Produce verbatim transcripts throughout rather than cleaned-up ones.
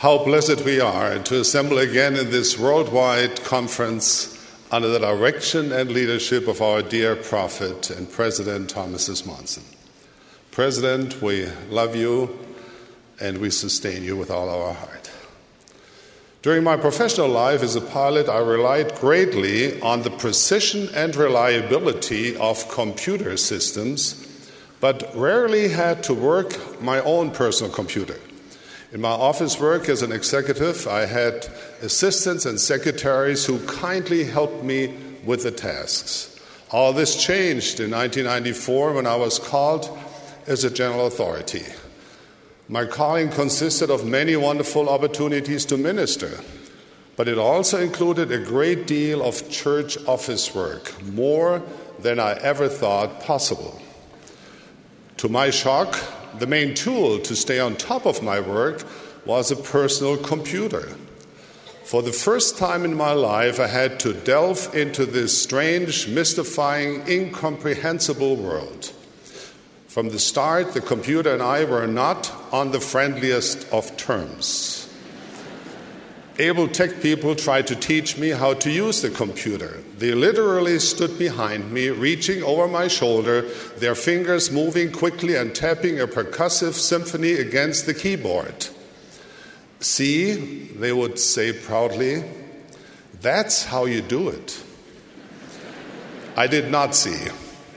How blessed we are to assemble again in this worldwide conference under the direction and leadership of our dear prophet and President Thomas S. Monson. President, we love you and we sustain you with all our heart. During my professional life as a pilot, I relied greatly on the precision and reliability of computer systems, but rarely had to work my own personal computer. In my office work as an executive, I had assistants and secretaries who kindly helped me with the tasks. All this changed in nineteen ninety-four when I was called as a general authority. My calling consisted of many wonderful opportunities to minister, but it also included a great deal of church office work, more than I ever thought possible. To my shock, the main tool to stay on top of my work was a personal computer. For the first time in my life, I had to delve into this strange, mystifying, incomprehensible world. From the start, the computer and I were not on the friendliest of terms. Able tech people tried to teach me how to use the computer. They literally stood behind me, reaching over my shoulder, their fingers moving quickly and tapping a percussive symphony against the keyboard. See, they would say proudly, that's how you do it. I did not see.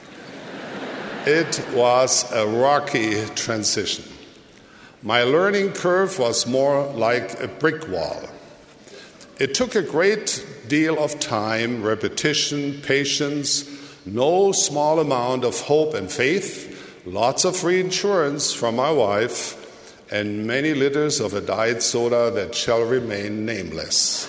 It was a rocky transition. My learning curve was more like a brick wall. It took a great deal of time, repetition, patience, no small amount of hope and faith, lots of reinsurance from my wife, and many liters of a diet soda that shall remain nameless.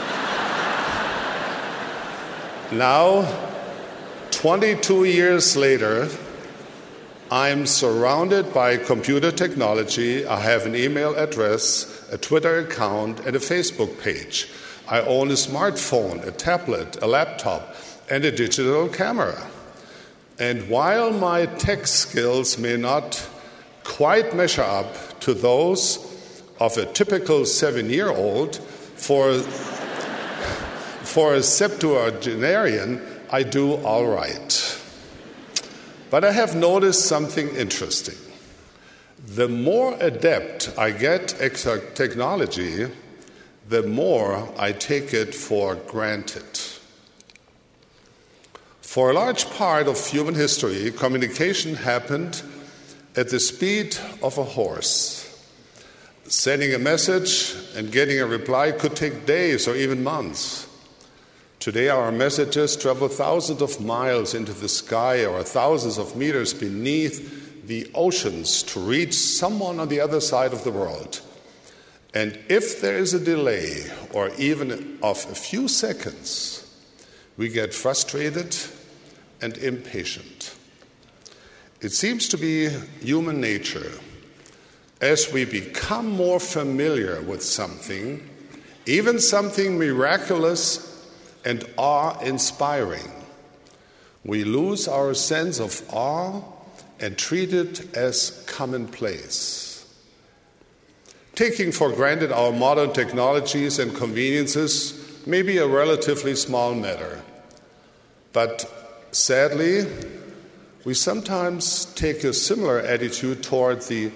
Now, twenty-two years later, I'm surrounded by computer technology. I have an email address, a Twitter account, and a Facebook page. I own a smartphone, a tablet, a laptop, and a digital camera. And while my tech skills may not quite measure up to those of a typical seven-year-old, for, for a septuagenarian, I do all right. But I have noticed something interesting. The more adept I get at technology, the more I take it for granted. For a large part of human history, communication happened at the speed of a horse. Sending a message and getting a reply could take days or even months. Today, our messages travel thousands of miles into the sky or thousands of meters beneath the oceans to reach someone on the other side of the world. And if there is a delay, or even of a few seconds, we get frustrated and impatient. It seems to be human nature. As we become more familiar with something, even something miraculous and awe-inspiring, we lose our sense of awe and treat it as commonplace. Taking for granted our modern technologies and conveniences may be a relatively small matter, but sadly, we sometimes take a similar attitude toward the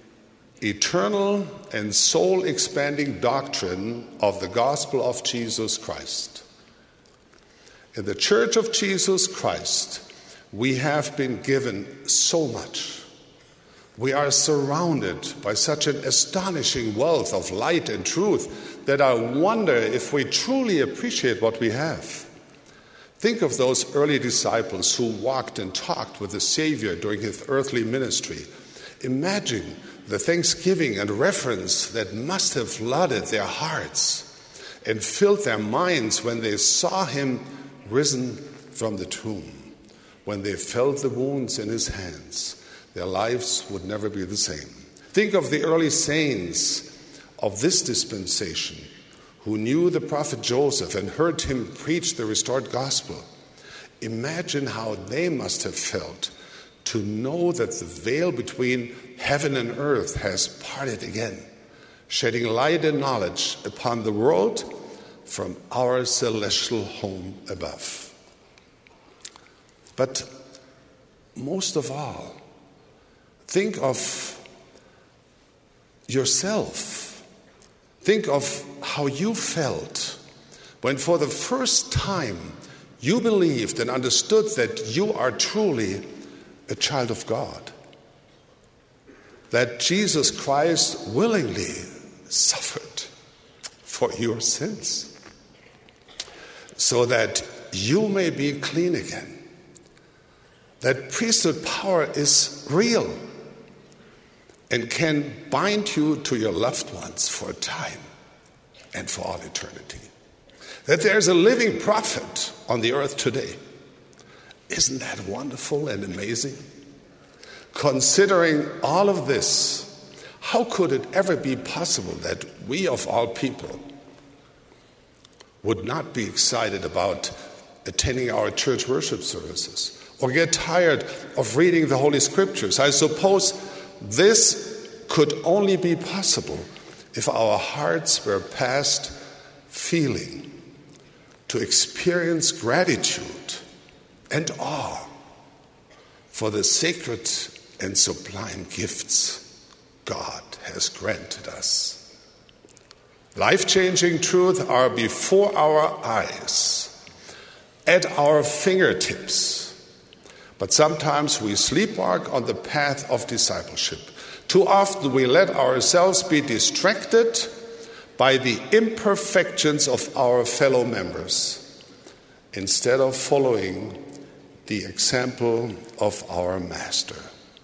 eternal and soul-expanding doctrine of the gospel of Jesus Christ. In the Church of Jesus Christ, we have been given so much. We are surrounded by such an astonishing wealth of light and truth that I wonder if we truly appreciate what we have. Think of those early disciples who walked and talked with the Savior during his earthly ministry. Imagine the thanksgiving and reverence that must have flooded their hearts and filled their minds when they saw him risen from the tomb, when they felt the wounds in his hands. Their lives would never be the same. Think of the early saints of this dispensation who knew the prophet Joseph and heard him preach the restored gospel. Imagine how they must have felt to know that the veil between heaven and earth has parted again, shedding light and knowledge upon the world from our celestial home above. But most of all, think of yourself. Think of how you felt when for the first time you believed and understood that you are truly a child of God, that Jesus Christ willingly suffered for your sins so that you may be clean again, that priesthood power is real and can bind you to your loved ones for time and for all eternity, that there's a living prophet on the earth today. Isn't that wonderful and amazing? Considering all of this, how could it ever be possible that we of all people would not be excited about attending our church worship services or get tired of reading the Holy Scriptures? I suppose this could only be possible if our hearts were past feeling to experience gratitude and awe for the sacred and sublime gifts God has granted us. Life-changing truths are before our eyes, at our fingertips, but sometimes we sleepwalk on the path of discipleship. Too often we let ourselves be distracted by the imperfections of our fellow members instead of following the example of our Master.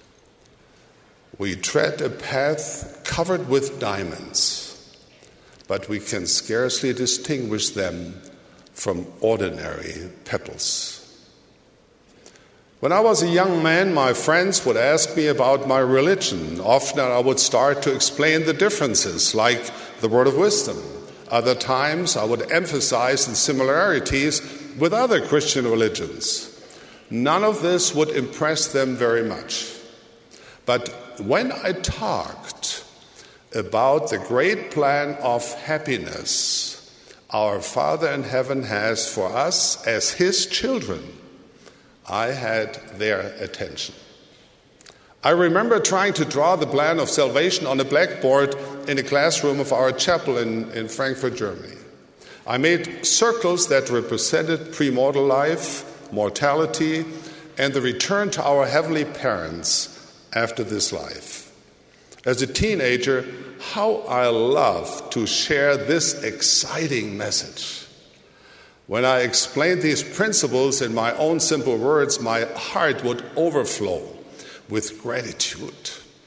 We tread a path covered with diamonds, but we can scarcely distinguish them from ordinary pebbles. When I was a young man, my friends would ask me about my religion. Often I would start to explain the differences, like the word of wisdom. Other times I would emphasize the similarities with other Christian religions. None of this would impress them very much. But when I talked about the great plan of happiness our Father in heaven has for us as His children, I had their attention. I remember trying to draw the plan of salvation on a blackboard in the classroom of our chapel in, in Frankfurt, Germany. I made circles that represented premortal life, mortality, and the return to our heavenly parents after this life. As a teenager, how I loved to share this exciting message. When I explained these principles in my own simple words, my heart would overflow with gratitude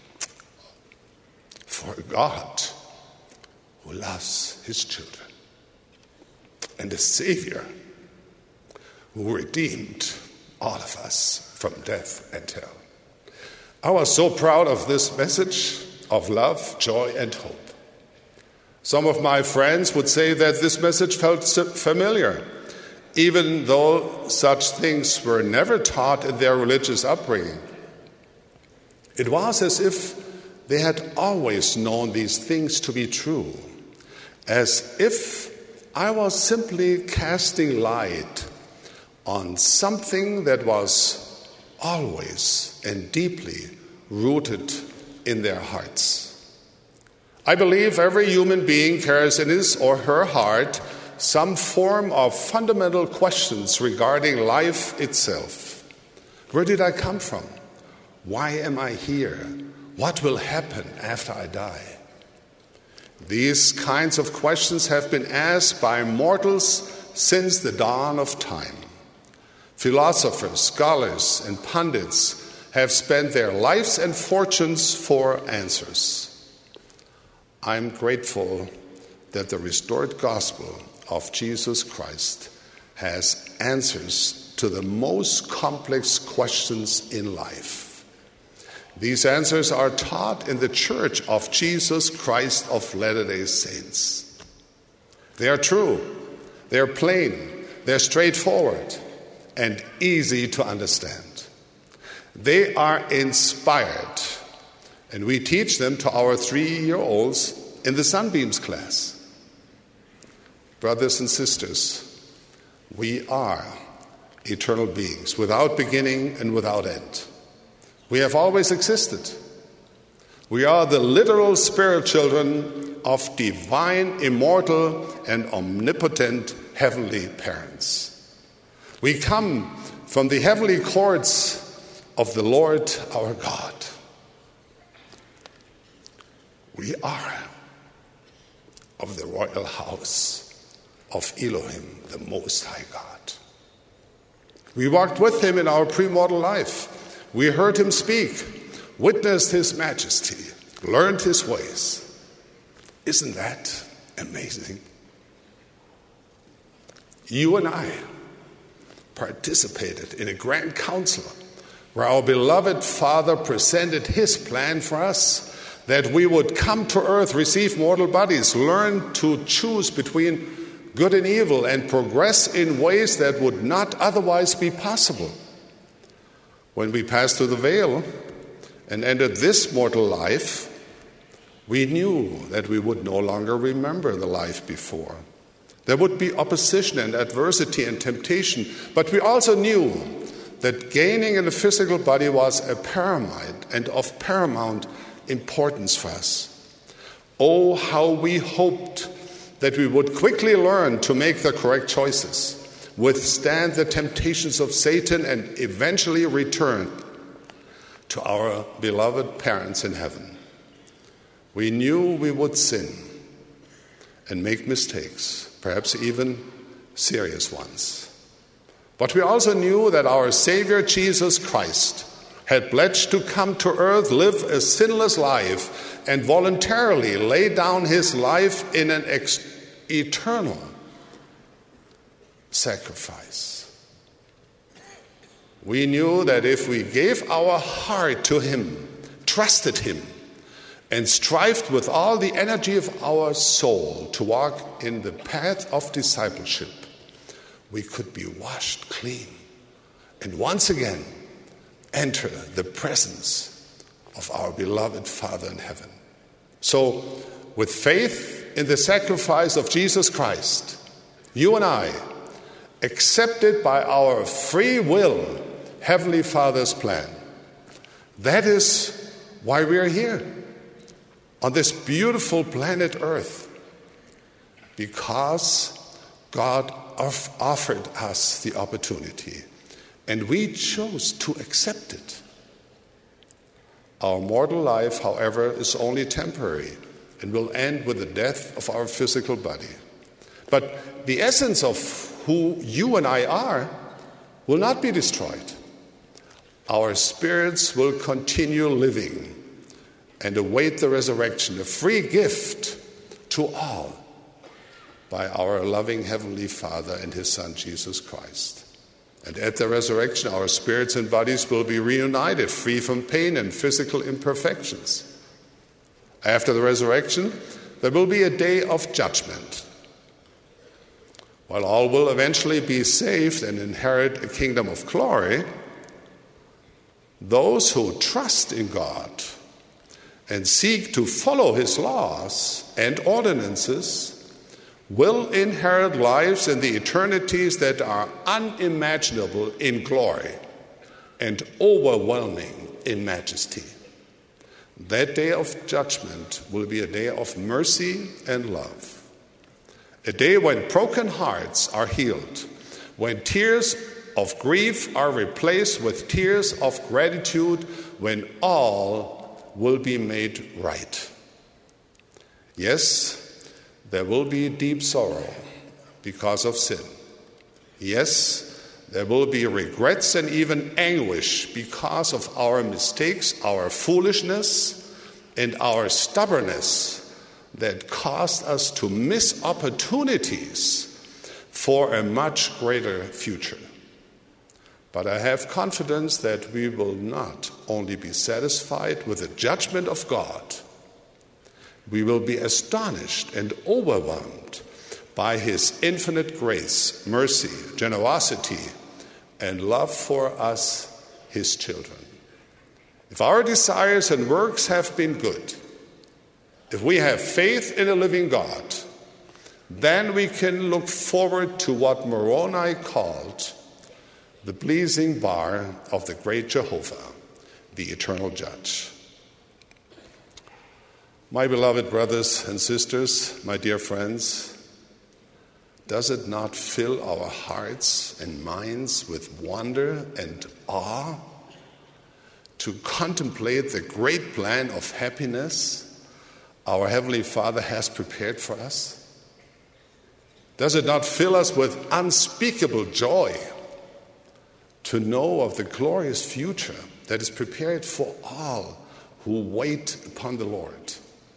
for God who loves His children and a Savior who redeemed all of us from death and hell. I was so proud of this message of love, joy, and hope. Some of my friends would say that this message felt familiar, even though such things were never taught in their religious upbringing. It was as if they had always known these things to be true, as if I was simply casting light on something that was always and deeply rooted in their hearts. I believe every human being carries in his or her heart some form of fundamental questions regarding life itself. Where did I come from? Why am I here? What will happen after I die? These kinds of questions have been asked by mortals since the dawn of time. Philosophers, scholars, and pundits have spent their lives and fortunes for answers. I'm grateful that the restored gospel of Jesus Christ has answers to the most complex questions in life. These answers are taught in the Church of Jesus Christ of Latter-day Saints. They are true, they're plain, they're straightforward, and easy to understand. They are inspired, and we teach them to our three-year-olds in the Sunbeams class. Brothers and sisters, we are eternal beings, without beginning and without end. We have always existed. We are the literal spirit children of divine, immortal, and omnipotent heavenly parents. We come from the heavenly courts of the Lord our God. We are of the royal house of Elohim, the Most High God. We walked with him in our premortal life. We heard him speak, witnessed his majesty, learned his ways. Isn't that amazing? You and I participated in a grand council where our beloved Father presented his plan for us, that we would come to earth, receive mortal bodies, learn to choose between good and evil, and progress in ways that would not otherwise be possible. When we passed through the veil and entered this mortal life, we knew that we would no longer remember the life before. There would be opposition and adversity and temptation, but we also knew that gaining in a physical body was a paramount and of paramount importance for us. Oh, how we hoped that we would quickly learn to make the correct choices, withstand the temptations of Satan, and eventually return to our beloved parents in heaven. We knew we would sin and make mistakes, perhaps even serious ones. But we also knew that our Savior Jesus Christ had pledged to come to earth, live a sinless life, and voluntarily lay down his life in an ex- eternal sacrifice. We knew that if we gave our heart to him, trusted him, and strived with all the energy of our soul to walk in the path of discipleship, we could be washed clean and once again enter the presence of our beloved Father in heaven. So, with faith in the sacrifice of Jesus Christ, you and I, accepted by our free will, Heavenly Father's plan. That is why we are here on this beautiful planet Earth, because God offered us the opportunity and we chose to accept it. Our mortal life, however, is only temporary and will end with the death of our physical body. But the essence of who you and I are will not be destroyed. Our spirits will continue living and await the resurrection, a free gift to all by our loving Heavenly Father and his Son, Jesus Christ. And at the resurrection, our spirits and bodies will be reunited, free from pain and physical imperfections. After the resurrection, there will be a day of judgment. While all will eventually be saved and inherit a kingdom of glory, those who trust in God and seek to follow his laws and ordinances will inherit lives in the eternities that are unimaginable in glory and overwhelming in majesty. That day of judgment will be a day of mercy and love, a day when broken hearts are healed, when tears of grief are replaced with tears of gratitude, when all will be made right. Yes, there will be deep sorrow because of sin. Yes, there will be regrets and even anguish because of our mistakes, our foolishness, and our stubbornness that caused us to miss opportunities for a much greater future. But I have confidence that we will not only be satisfied with the judgment of God, we will be astonished and overwhelmed by his infinite grace, mercy, generosity, and love for us, his children. If our desires and works have been good, If we have faith in a living God, then we can look forward to what Moroni called the blazing bar of the great Jehovah, the eternal judge. My beloved brothers and sisters, my dear friends, does it not fill our hearts and minds with wonder and awe to contemplate the great plan of happiness our Heavenly Father has prepared for us? Does it not fill us with unspeakable joy to know of the glorious future that is prepared for all who wait upon the Lord?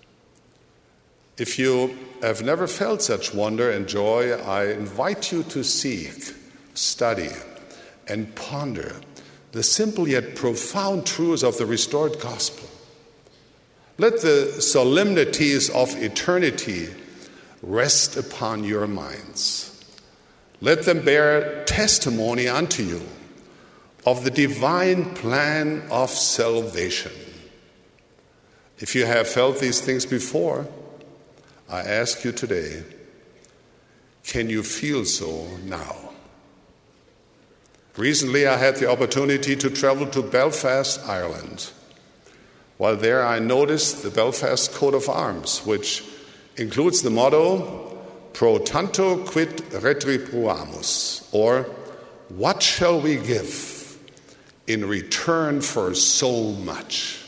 If you have never felt such wonder and joy, I invite you to seek, study, and ponder the simple yet profound truths of the restored gospel. Let the solemnities of eternity rest upon your minds. Let them bear testimony unto you of the divine plan of salvation. If you have felt these things before, I ask you today, can you feel so now? Recently, I had the opportunity to travel to Belfast, Ireland. While there, I noticed the Belfast coat of arms, which includes the motto, Pro tanto quid retribuamus, or what shall we give in return for so much?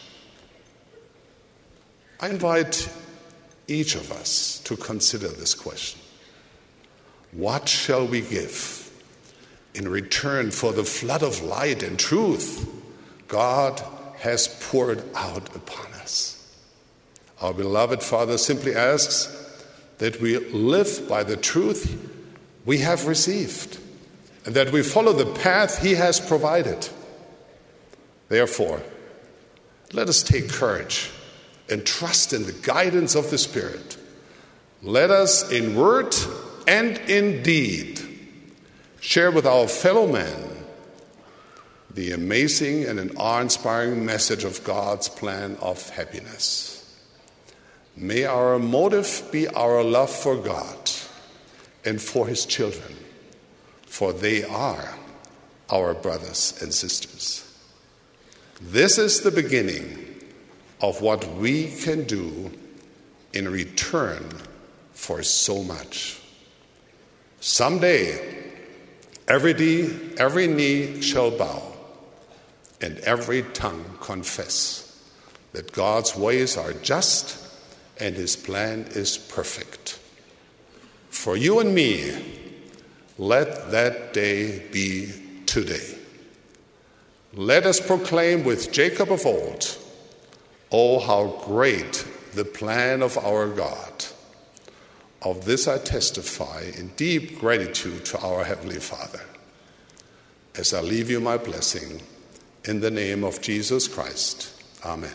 I invite each of us to consider this question. What shall we give in return for the flood of light and truth God has poured out upon us? Our beloved Father simply asks that we live by the truth we have received and that we follow the path He has provided. Therefore, let us take courage and trust in the guidance of the Spirit. Let us, in word and in deed, share with our fellow men the amazing and an awe-inspiring message of God's plan of happiness. May our motive be our love for God and for His children, for they are our brothers and sisters. This is the beginning of what we can do in return for so much. Someday, every knee, every knee shall bow, and every tongue confess that God's ways are just and His plan is perfect. For you and me, let that day be today. Let us proclaim with Jacob of old, oh, how great the plan of our God. Of this I testify in deep gratitude to our Heavenly Father. As I leave you my blessing, in the name of Jesus Christ. Amen.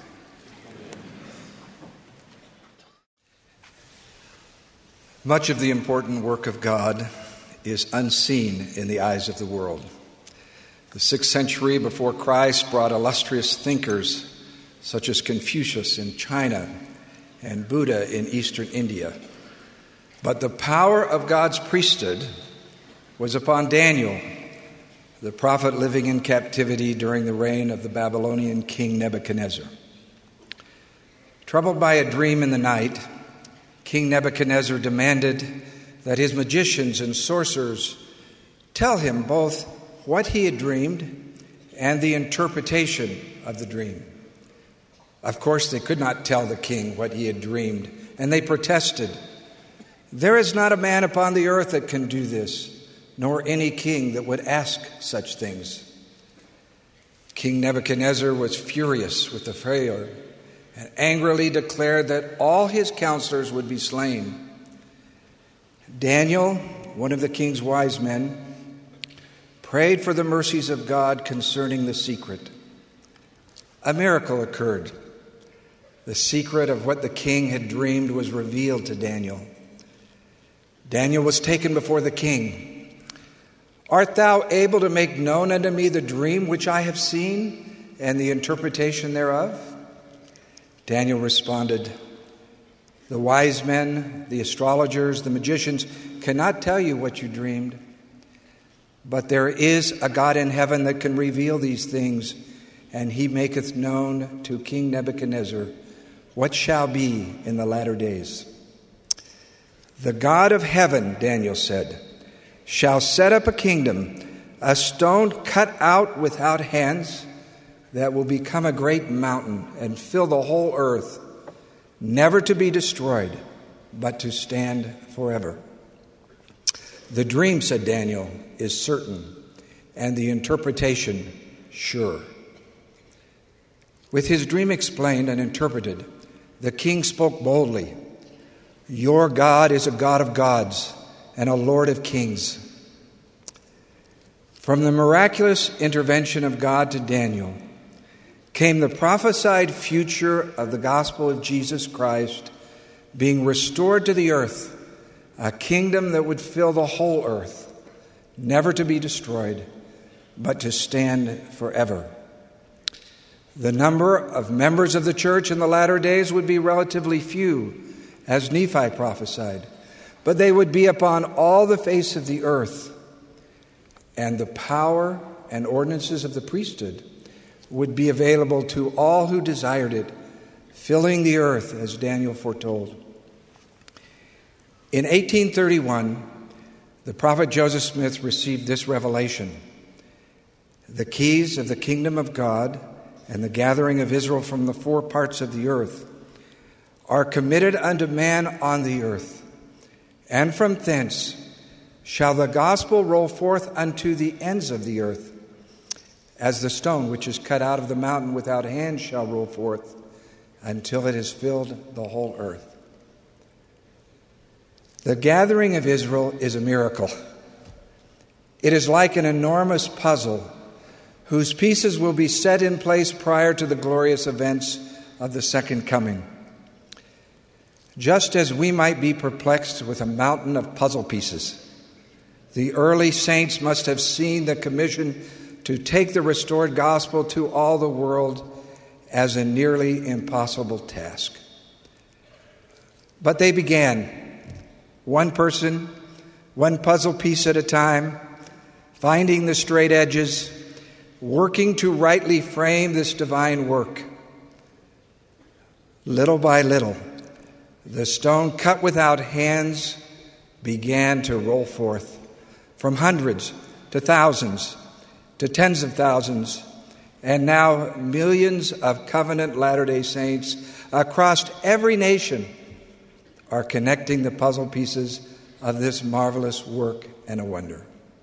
Much of the important work of God is unseen in the eyes of the world. The sixth century before Christ brought illustrious thinkers such as Confucius in China and Buddha in Eastern India. But the power of God's priesthood was upon Daniel, the prophet living in captivity during the reign of the Babylonian king Nebuchadnezzar. Troubled by a dream in the night, King Nebuchadnezzar demanded that his magicians and sorcerers tell him both what he had dreamed and the interpretation of the dream. Of course, they could not tell the king what he had dreamed, and they protested, "There is not a man upon the earth that can do this, nor any king that would ask such things." King Nebuchadnezzar was furious with the failure and angrily declared that all his counselors would be slain. Daniel, one of the king's wise men, prayed for the mercies of God concerning the secret. A miracle occurred. The secret of what the king had dreamed was revealed to Daniel. Daniel was taken before the king. "Art thou able to make known unto me the dream which I have seen and the interpretation thereof?" Daniel responded, The wise men, the astrologers, the magicians cannot tell you what you dreamed. But there is a God in heaven that can reveal these things, and he maketh known to King Nebuchadnezzar what shall be in the latter days. The God of heaven, Daniel said, shall set up a kingdom, a stone cut out without hands, that will become a great mountain and fill the whole earth, never to be destroyed, but to stand forever. The dream, said Daniel, is certain, and the interpretation sure. With his dream explained and interpreted, the king spoke boldly, "Your God is a God of gods and a Lord of kings." From the miraculous intervention of God to Daniel came the prophesied future of the gospel of Jesus Christ being restored to the earth, a kingdom that would fill the whole earth, never to be destroyed, but to stand forever. The number of members of the church in the latter days would be relatively few, as Nephi prophesied, but they would be upon all the face of the earth, and the power and ordinances of the priesthood would be available to all who desired it, filling the earth, as Daniel foretold. In eighteen thirty-one, the prophet Joseph Smith received this revelation: the keys of the kingdom of God and the gathering of Israel from the four parts of the earth are committed unto man on the earth, and from thence shall the gospel roll forth unto the ends of the earth, as the stone which is cut out of the mountain without hands shall roll forth until it has filled the whole earth. The gathering of Israel is a miracle. It is like an enormous puzzle whose pieces will be set in place prior to the glorious events of the second coming. Just as we might be perplexed with a mountain of puzzle pieces, the early saints must have seen the commission to take the restored gospel to all the world as a nearly impossible task. But they began, one person, one puzzle piece at a time, finding the straight edges, working to rightly frame this divine work. Little by little, the stone cut without hands began to roll forth, from hundreds to thousands to tens of thousands, and now millions of covenant Latter-day Saints across every nation are connecting the puzzle pieces of this marvelous work and a wonder.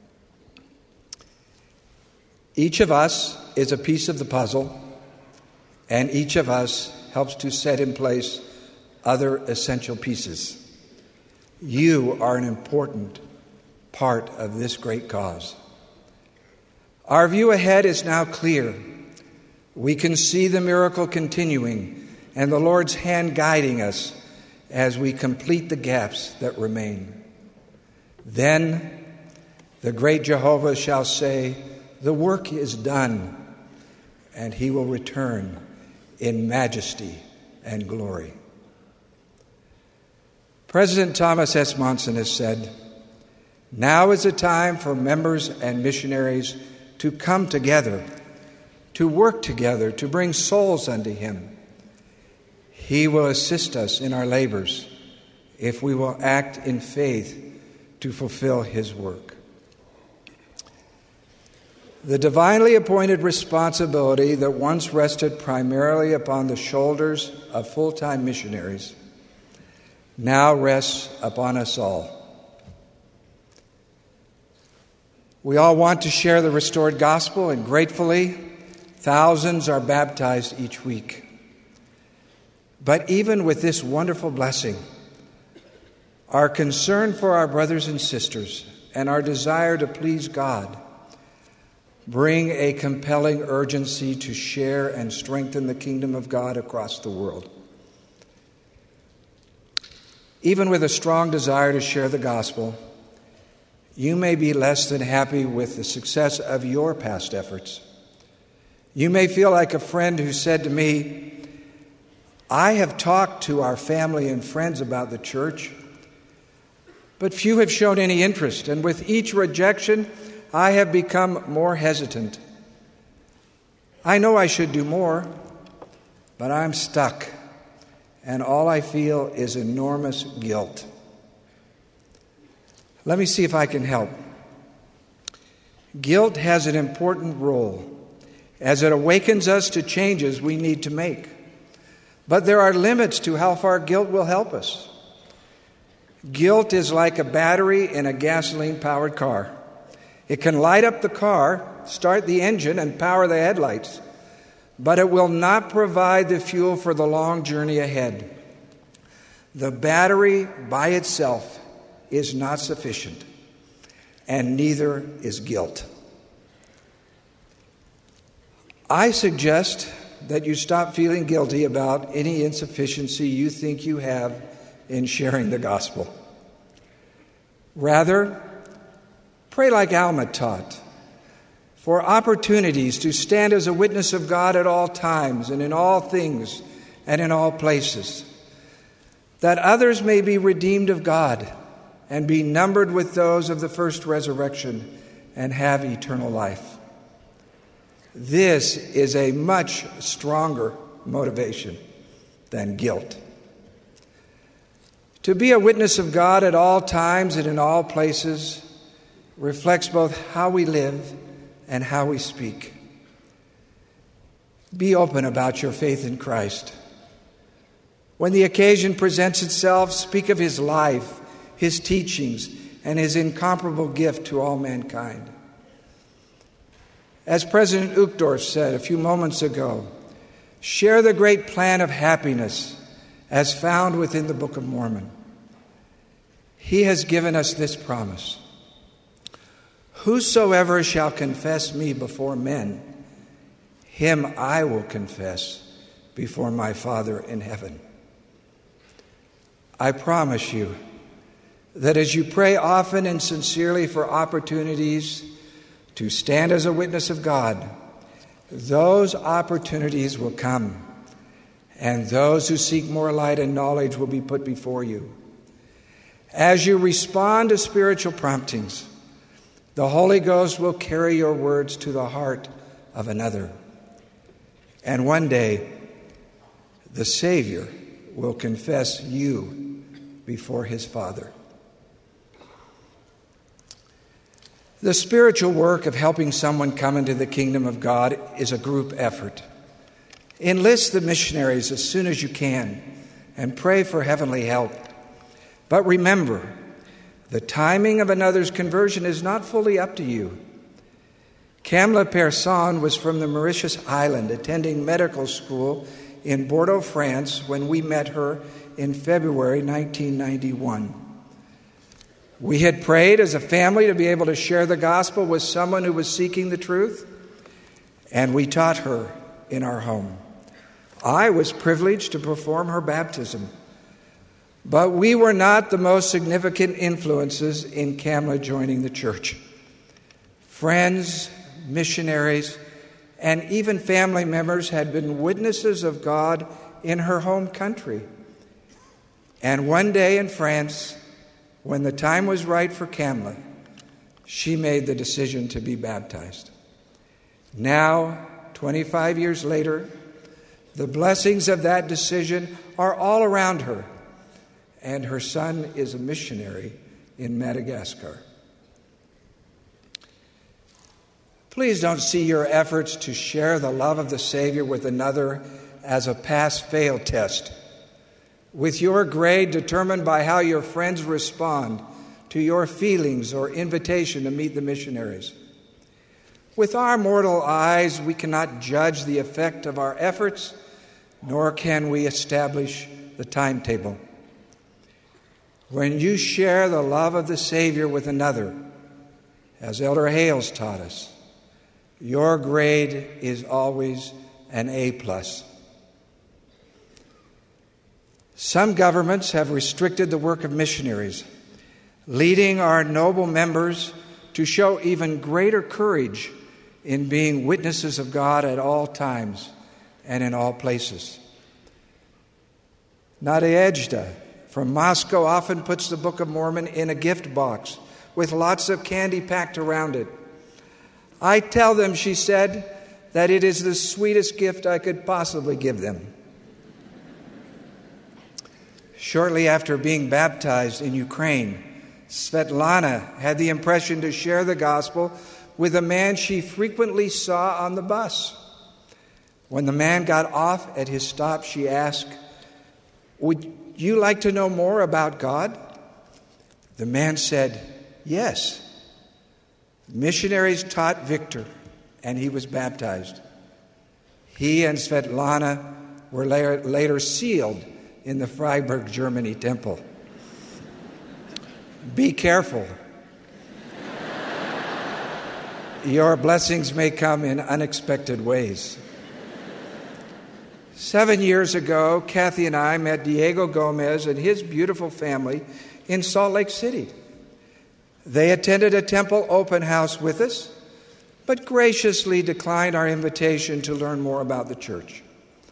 Each of us is a piece of the puzzle, and each of us helps to set in place other essential pieces. You are an important part of this great cause. Our view ahead is now clear. We can see the miracle continuing and the Lord's hand guiding us as we complete the gaps that remain. Then the great Jehovah shall say, "The work is done," and he will return in majesty and glory. President Thomas S. Monson has said, "Now is the time for members and missionaries to come together, to work together, to bring souls unto him. He will assist us in our labors if we will act in faith to fulfill his work." The divinely appointed responsibility that once rested primarily upon the shoulders of full-time missionaries now rests upon us all. We all want to share the restored gospel, and gratefully, thousands are baptized each week. But even with this wonderful blessing, our concern for our brothers and sisters and our desire to please God bring a compelling urgency to share and strengthen the kingdom of God across the world. Even with a strong desire to share the gospel, you may be less than happy with the success of your past efforts. You may feel like a friend who said to me, I have talked to our family and friends about the church, but few have shown any interest, and with each rejection, I have become more hesitant. I know I should do more, but I'm stuck, and all I feel is enormous guilt. Let me see if I can help. Guilt has an important role as it awakens us to changes we need to make. But there are limits to how far guilt will help us. Guilt is like a battery in a gasoline-powered car. It can light up the car, start the engine, and power the headlights, but it will not provide the fuel for the long journey ahead. The battery by itself is not sufficient, and neither is guilt. I suggest that you stop feeling guilty about any insufficiency you think you have in sharing the gospel. Rather, pray like Alma taught, for opportunities to stand as a witness of God at all times and in all things and in all places, that others may be redeemed of God and be numbered with those of the first resurrection and have eternal life. This is a much stronger motivation than guilt. To be a witness of God at all times and in all places reflects both how we live and how we speak. Be open about your faith in Christ. When the occasion presents itself, speak of his life, his teachings, and his incomparable gift to all mankind. As President Uchtdorf said a few moments ago, share the great plan of happiness as found within the Book of Mormon. He has given us this promise: whosoever shall confess me before men, him I will confess before my Father in heaven. I promise you that as you pray often and sincerely for opportunities to stand as a witness of God, those opportunities will come, and those who seek more light and knowledge will be put before you. As you respond to spiritual promptings, the Holy Ghost will carry your words to the heart of another. And one day, the Savior will confess you before his Father. The spiritual work of helping someone come into the kingdom of God is a group effort. Enlist the missionaries as soon as you can and pray for heavenly help. But remember, the timing of another's conversion is not fully up to you. Kamla Persson was from the Mauritius Island, attending medical school in Bordeaux, France, when we met her in February nineteen ninety-one. We had prayed as a family to be able to share the gospel with someone who was seeking the truth, and we taught her in our home. I was privileged to perform her baptism, but we were not the most significant influences in Kamla joining the church. Friends, missionaries, and even family members had been witnesses of God in her home country. And one day in France, when the time was right for Kamla, she made the decision to be baptized. Now, twenty-five years later, the blessings of that decision are all around her, and her son is a missionary in Madagascar. Please don't see your efforts to share the love of the Savior with another as a pass-fail test, with your grade determined by how your friends respond to your feelings or invitation to meet the missionaries. With our mortal eyes, we cannot judge the effect of our efforts, nor can we establish the timetable. When you share the love of the Savior with another, as Elder Hales taught us, your grade is always an A plus. Some governments have restricted the work of missionaries, leading our noble members to show even greater courage in being witnesses of God at all times and in all places. Nadezhda from Moscow often puts the Book of Mormon in a gift box with lots of candy packed around it. I tell them, she said, that it is the sweetest gift I could possibly give them. Shortly after being baptized in Ukraine, Svetlana had the impression to share the gospel with a man she frequently saw on the bus. When the man got off at his stop, she asked, "Would you like to know more about God?" The man said, "Yes." Missionaries taught Victor, and he was baptized. He and Svetlana were later, later sealed in the Freiburg, Germany temple. Be careful. Your blessings may come in unexpected ways. Seven years ago, Kathy and I met Diego Gomez and his beautiful family in Salt Lake City. They attended a temple open house with us, but graciously declined our invitation to learn more about the church.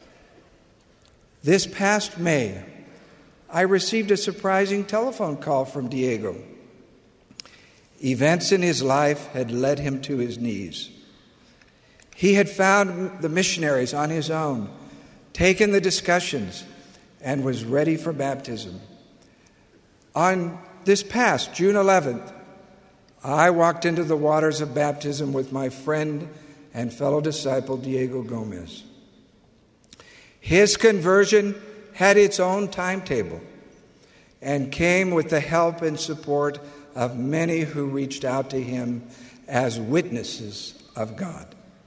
This past May, I received a surprising telephone call from Diego. Events in his life had led him to his knees. He had found the missionaries on his own, taken the discussions, and was ready for baptism. On this past June eleventh, I walked into the waters of baptism with my friend and fellow disciple Diego Gomez. His conversion had its own timetable and came with the help and support of many who reached out to him as witnesses of God.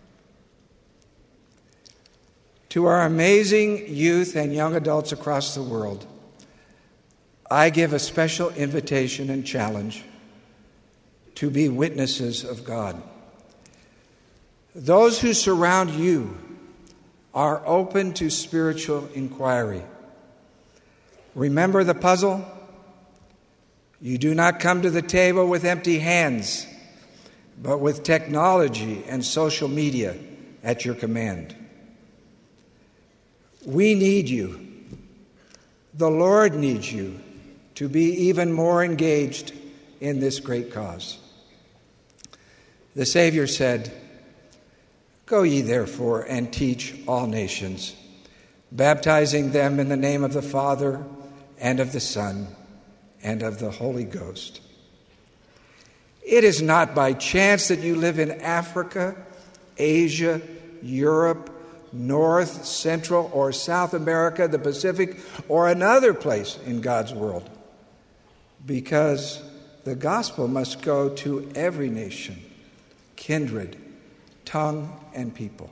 To our amazing youth and young adults across the world, I give a special invitation and challenge to be witnesses of God. Those who surround you are open to spiritual inquiry. Remember the puzzle? You do not come to the table with empty hands, but with technology and social media at your command. We need you. The Lord needs you to be even more engaged in this great cause. The Savior said, "Go ye therefore and teach all nations, baptizing them in the name of the Father and of the Son and of the Holy Ghost." It is not by chance that you live in Africa, Asia, Europe, North, Central, or South America, the Pacific, or another place in God's world. Because the gospel must go to every nation, kindred, tongue, and people.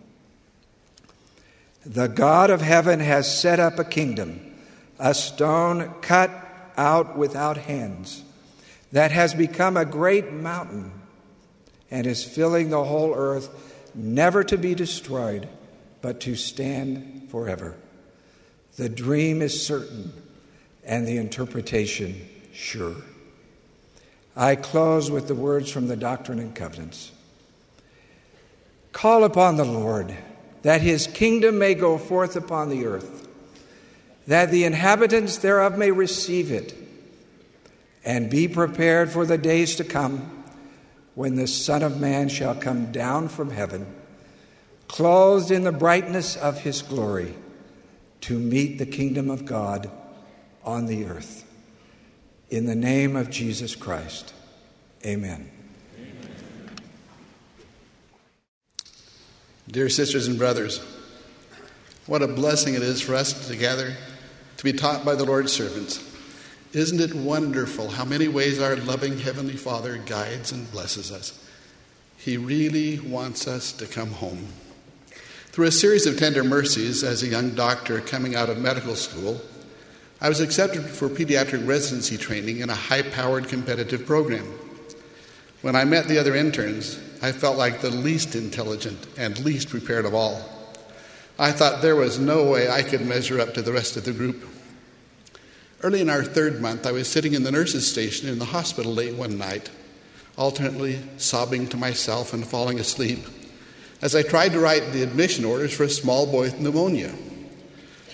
The God of heaven has set up a kingdom, a stone cut out without hands, that has become a great mountain and is filling the whole earth, never to be destroyed, but to stand forever. The dream is certain and the interpretation sure. I close with the words from the Doctrine and Covenants. Call upon the Lord, that his kingdom may go forth upon the earth, that the inhabitants thereof may receive it, and be prepared for the days to come, when the Son of Man shall come down from heaven, clothed in the brightness of his glory, to meet the kingdom of God on the earth. In the name of Jesus Christ, amen. Dear sisters and brothers, what a blessing it is for us to gather to be taught by the Lord's servants. Isn't it wonderful how many ways our loving Heavenly Father guides and blesses us? He really wants us to come home. Through a series of tender mercies as a young doctor coming out of medical school, I was accepted for pediatric residency training in a high-powered competitive program. When I met the other interns, I felt like the least intelligent and least prepared of all. I thought there was no way I could measure up to the rest of the group. Early in our third month, I was sitting in the nurses' station in the hospital late one night, alternately sobbing to myself and falling asleep, as I tried to write the admission orders for a small boy with pneumonia.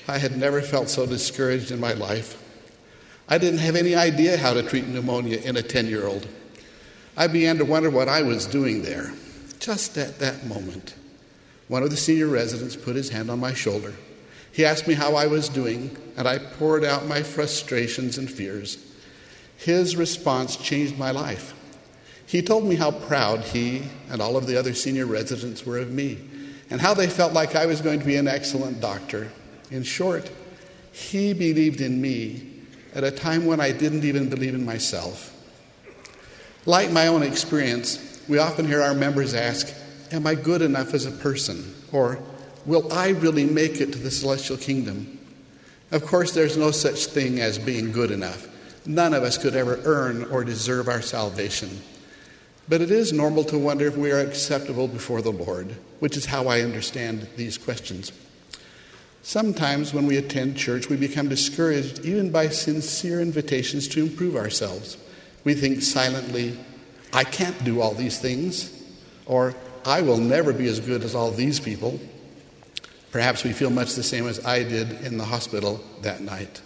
I had never felt so discouraged in my life. I didn't have any idea how to treat pneumonia in a ten-year-old. I began to wonder what I was doing there. Just at that moment, one of the senior residents put his hand on my shoulder. He asked me how I was doing, and I poured out my frustrations and fears. His response changed my life. He told me how proud he and all of the other senior residents were of me, and how they felt like I was going to be an excellent doctor. In short, he believed in me at a time when I didn't even believe in myself. Like my own experience, we often hear our members ask, "Am I good enough as a person?" Or, "Will I really make it to the celestial kingdom?" Of course, there's no such thing as being good enough. None of us could ever earn or deserve our salvation. But it is normal to wonder if we are acceptable before the Lord, which is how I understand these questions. Sometimes when we attend church, we become discouraged even by sincere invitations to improve ourselves. We think silently, "I can't do all these things," or "I will never be as good as all these people." Perhaps we feel much the same as I did in the hospital that night.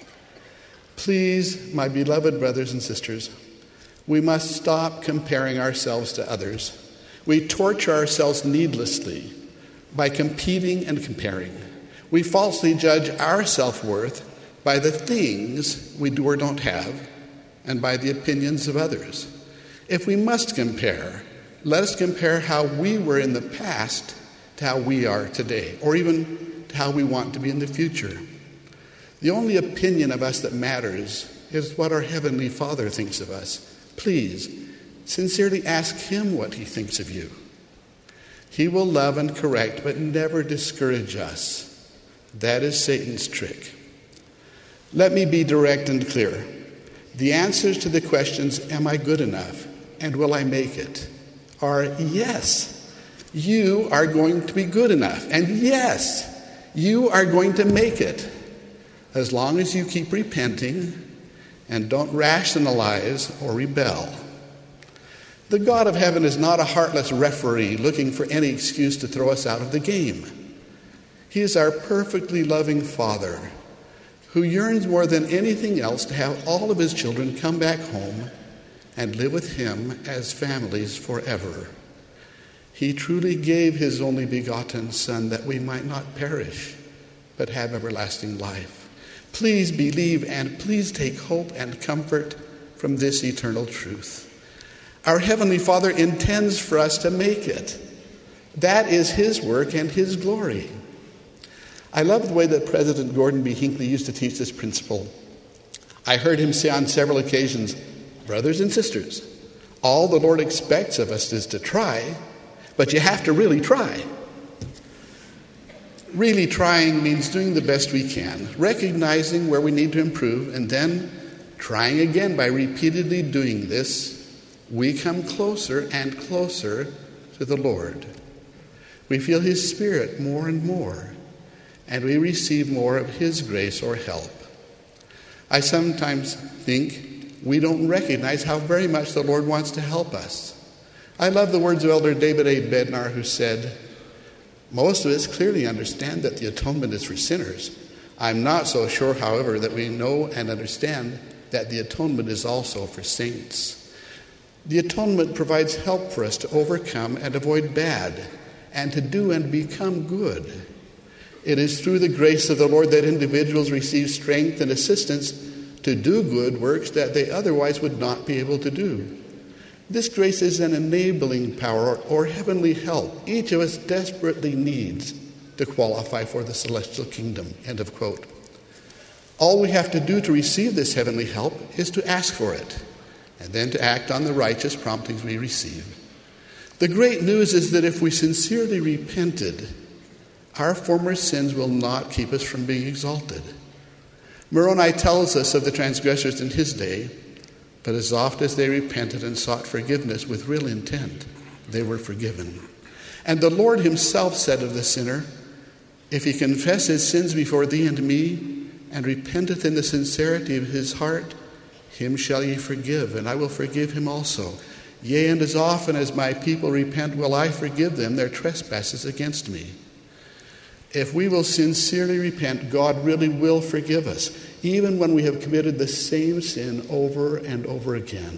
Please, my beloved brothers and sisters, we must stop comparing ourselves to others. We torture ourselves needlessly by competing and comparing. We falsely judge our self-worth by the things we do or don't have and by the opinions of others. If we must compare, let us compare how we were in the past to how we are today, or even to how we want to be in the future. The only opinion of us that matters is what our Heavenly Father thinks of us. Please, sincerely ask Him what He thinks of you. He will love and correct, but never discourage us. That is Satan's trick. Let me be direct and clear. The answers to the questions, "Am I good enough?" and "Will I make it?" are yes. You are going to be good enough. And yes, you are going to make it. As long as you keep repenting and don't rationalize or rebel. The God of heaven is not a heartless referee looking for any excuse to throw us out of the game. He is our perfectly loving Father who yearns more than anything else to have all of His children come back home and live with Him as families forever. He truly gave His only begotten Son that we might not perish, but have everlasting life. Please believe and please take hope and comfort from this eternal truth. Our Heavenly Father intends for us to make it. That is His work and His glory. I love the way that President Gordon B. Hinckley used to teach this principle. I heard him say on several occasions, "Brothers and sisters, all the Lord expects of us is to try, but you have to really try." Really trying means doing the best we can, recognizing where we need to improve, and then trying again. By repeatedly doing this, we come closer and closer to the Lord. We feel His Spirit more and more, and we receive more of His grace or help. I sometimes think we don't recognize how very much the Lord wants to help us. I love the words of Elder David A. Bednar, who said, "Most of us clearly understand that the atonement is for sinners. I'm not so sure, however, that we know and understand that the atonement is also for saints." The atonement provides help for us to overcome and avoid bad, and to do and become good. It is through the grace of the Lord that individuals receive strength and assistance to do good works that they otherwise would not be able to do. This grace is an enabling power or heavenly help each of us desperately needs to qualify for the celestial kingdom. End of quote. All we have to do to receive this heavenly help is to ask for it, and then to act on the righteous promptings we receive. The great news is that if we sincerely repented, our former sins will not keep us from being exalted. Moroni tells us of the transgressors in his day, but as oft as they repented and sought forgiveness with real intent, they were forgiven. And the Lord Himself said of the sinner, "If he confess his sins before thee and me, and repenteth in the sincerity of his heart, him shall ye forgive, and I will forgive him also. Yea, and as often as my people repent will I forgive them their trespasses against me." If we will sincerely repent, God really will forgive us, even when we have committed the same sin over and over again.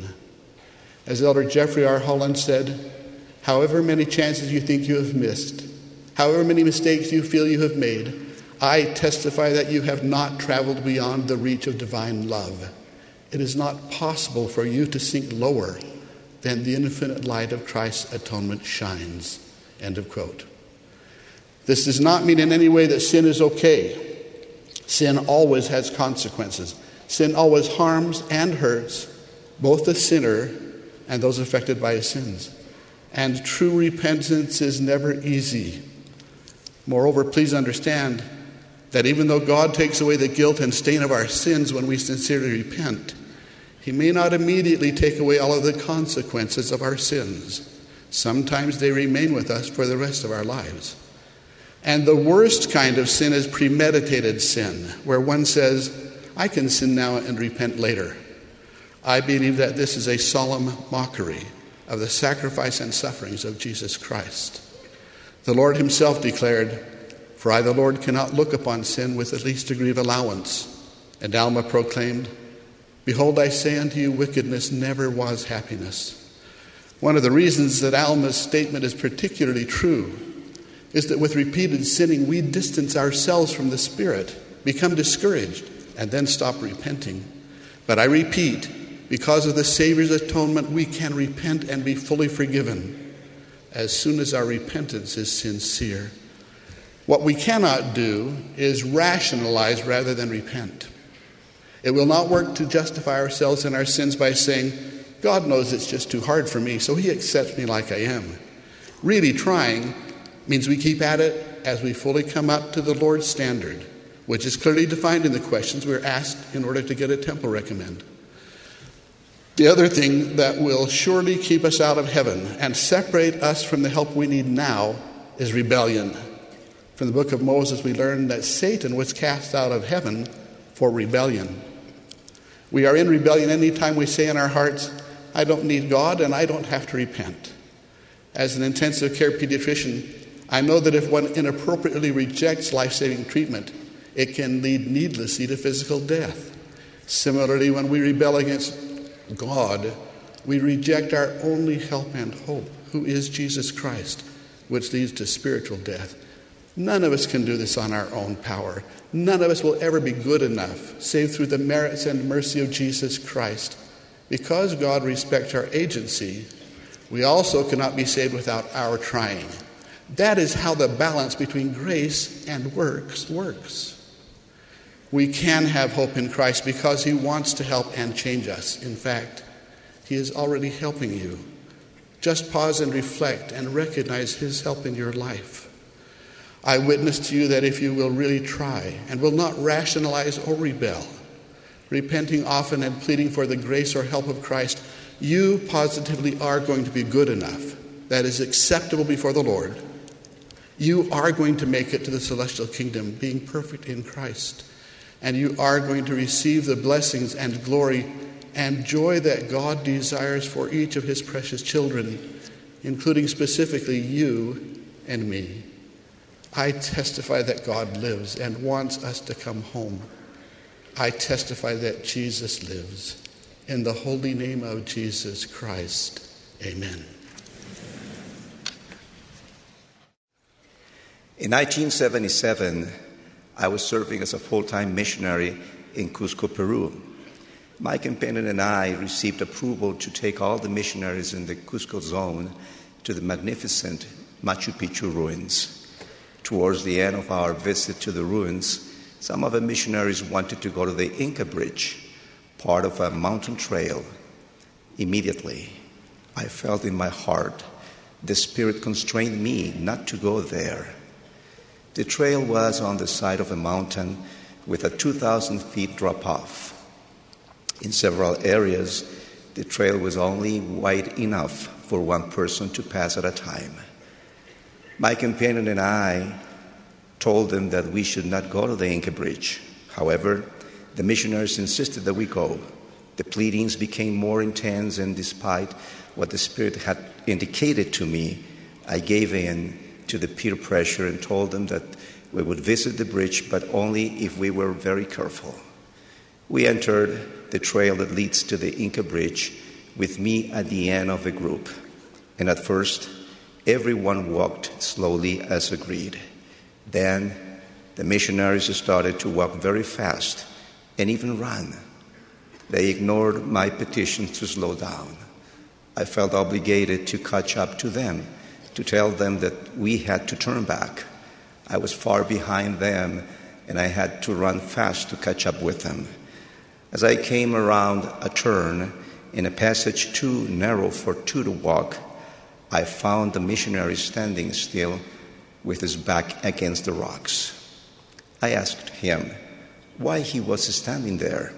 As Elder Jeffrey R. Holland said, however many chances you think you have missed, however many mistakes you feel you have made, I testify that you have not traveled beyond the reach of divine love. It is not possible for you to sink lower than the infinite light of Christ's atonement shines. End of quote. This does not mean in any way that sin is okay. Sin always has consequences. Sin always harms and hurts both the sinner and those affected by his sins. And true repentance is never easy. Moreover, please understand that even though God takes away the guilt and stain of our sins when we sincerely repent, he may not immediately take away all of the consequences of our sins. Sometimes they remain with us for the rest of our lives. And the worst kind of sin is premeditated sin, where one says, I can sin now and repent later. I believe that this is a solemn mockery of the sacrifice and sufferings of Jesus Christ. The Lord himself declared, for I, the Lord, cannot look upon sin with the least degree of allowance. And Alma proclaimed, behold, I say unto you, wickedness never was happiness. One of the reasons that Alma's statement is particularly true is that with repeated sinning, we distance ourselves from the Spirit, become discouraged, and then stop repenting. But I repeat, because of the Savior's atonement, we can repent and be fully forgiven as soon as our repentance is sincere. What we cannot do is rationalize rather than repent. It will not work to justify ourselves in our sins by saying, God knows it's just too hard for me, so he accepts me like I am. Really trying means we keep at it as we fully come up to the Lord's standard, which is clearly defined in the questions we're asked in order to get a temple recommend. The other thing that will surely keep us out of heaven and separate us from the help we need now is rebellion. From the book of Moses, we learn that Satan was cast out of heaven for rebellion. We are in rebellion anytime we say in our hearts, I don't need God and I don't have to repent. As an intensive care pediatrician, I know that if one inappropriately rejects life-saving treatment, it can lead needlessly to physical death. Similarly, when we rebel against God, we reject our only help and hope, who is Jesus Christ, which leads to spiritual death. None of us can do this on our own power. None of us will ever be good enough, save through the merits and mercy of Jesus Christ. Because God respects our agency, we also cannot be saved without our trying. That is how the balance between grace and works works. We can have hope in Christ because he wants to help and change us. In fact, he is already helping you. Just pause and reflect and recognize his help in your life. I witness to you that if you will really try and will not rationalize or rebel, repenting often and pleading for the grace or help of Christ, you positively are going to be good enough that is acceptable before the Lord. You are going to make it to the celestial kingdom, being perfect in Christ. And you are going to receive the blessings and glory and joy that God desires for each of his precious children, including specifically you and me. I testify that God lives and wants us to come home. I testify that Jesus lives. In the holy name of Jesus Christ, amen. In nineteen seventy-seven, I was serving as a full-time missionary in Cusco, Peru. My companion and I received approval to take all the missionaries in the Cusco zone to the magnificent Machu Picchu ruins. Towards the end of our visit to the ruins, some of the missionaries wanted to go to the Inca Bridge, part of a mountain trail. Immediately, I felt in my heart the Spirit constrained me not to go there. The trail was on the side of a mountain with a two thousand feet drop-off. In several areas, the trail was only wide enough for one person to pass at a time. My companion and I told them that we should not go to the Inca Bridge. However, the missionaries insisted that we go. The pleadings became more intense, and despite what the Spirit had indicated to me, I gave in to the peer pressure and told them that We would visit the bridge, but only if we were very careful. We entered the trail that leads to the Inca Bridge with me at the end of the group. And at first, everyone walked slowly as agreed. Then the missionaries started to walk very fast and even run. They ignored my petition to slow down. I felt obligated to catch up to them, to tell them that we had to turn back. I was far behind them, and I had to run fast to catch up with them. As I came around a turn in a passage too narrow for two to walk, I found the missionary standing still with his back against the rocks. I asked him why he was standing there.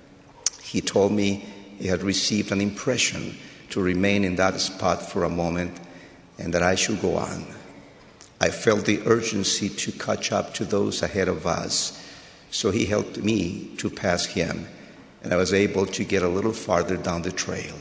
He told me he had received an impression to remain in that spot for a moment and that I should go on. I felt the urgency to catch up to those ahead of us, so he helped me to pass him, and I was able to get a little farther down the trail.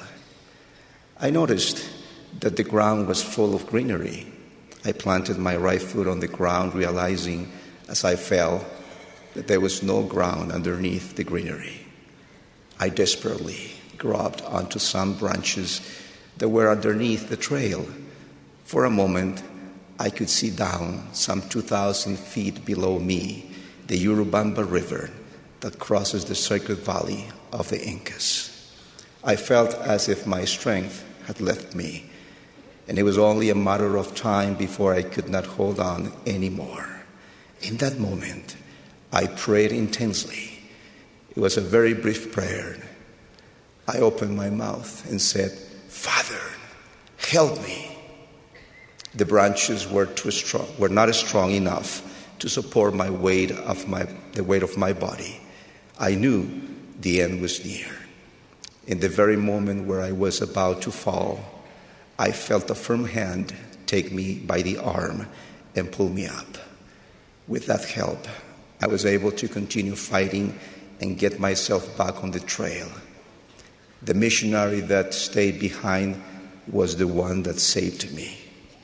I noticed that the ground was full of greenery. I planted my right foot on the ground, realizing as I fell that there was no ground underneath the greenery. I desperately grabbed onto some branches that were underneath the trail. For a moment, I could see down some two thousand feet below me the Urubamba River that crosses the Sacred Valley of the Incas. I felt as if my strength had left me, and it was only a matter of time before I could not hold on anymore. In that moment, I prayed intensely. It was a very brief prayer. I opened my mouth and said, "Father, help me." The branches were too strong, were not strong enough to support my weight of my the weight of my body. I knew the end was near. In the very moment where I was about to fall, I felt a firm hand take me by the arm and pull me up. With that help, I was able to continue fighting and get myself back on the trail. The missionary that stayed behind was the one that saved me.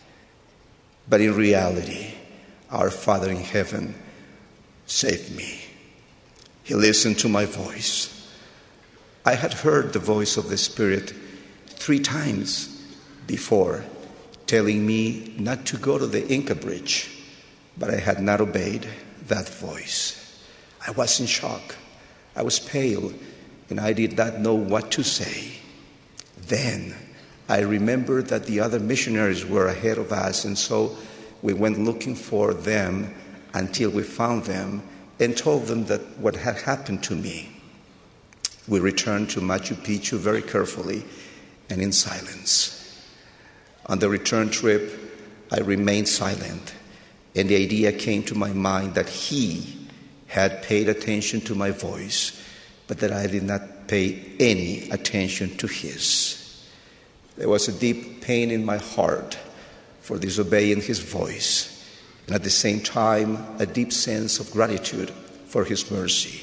But in reality, our Father in heaven saved me. He listened to my voice. I had heard the voice of the Spirit three times before, telling me not to go to the Inca Bridge, but I had not obeyed that voice. I was in shock. I was pale, and I did not know what to say. Then I remembered that the other missionaries were ahead of us, and so we went looking for them until we found them and told them that what had happened to me. We returned to Machu Picchu very carefully and in silence. On the return trip, I remained silent, and the idea came to my mind that he had paid attention to my voice, but that I did not pay any attention to his. There was a deep pain in my heart for disobeying his voice, and at the same time, a deep sense of gratitude for his mercy.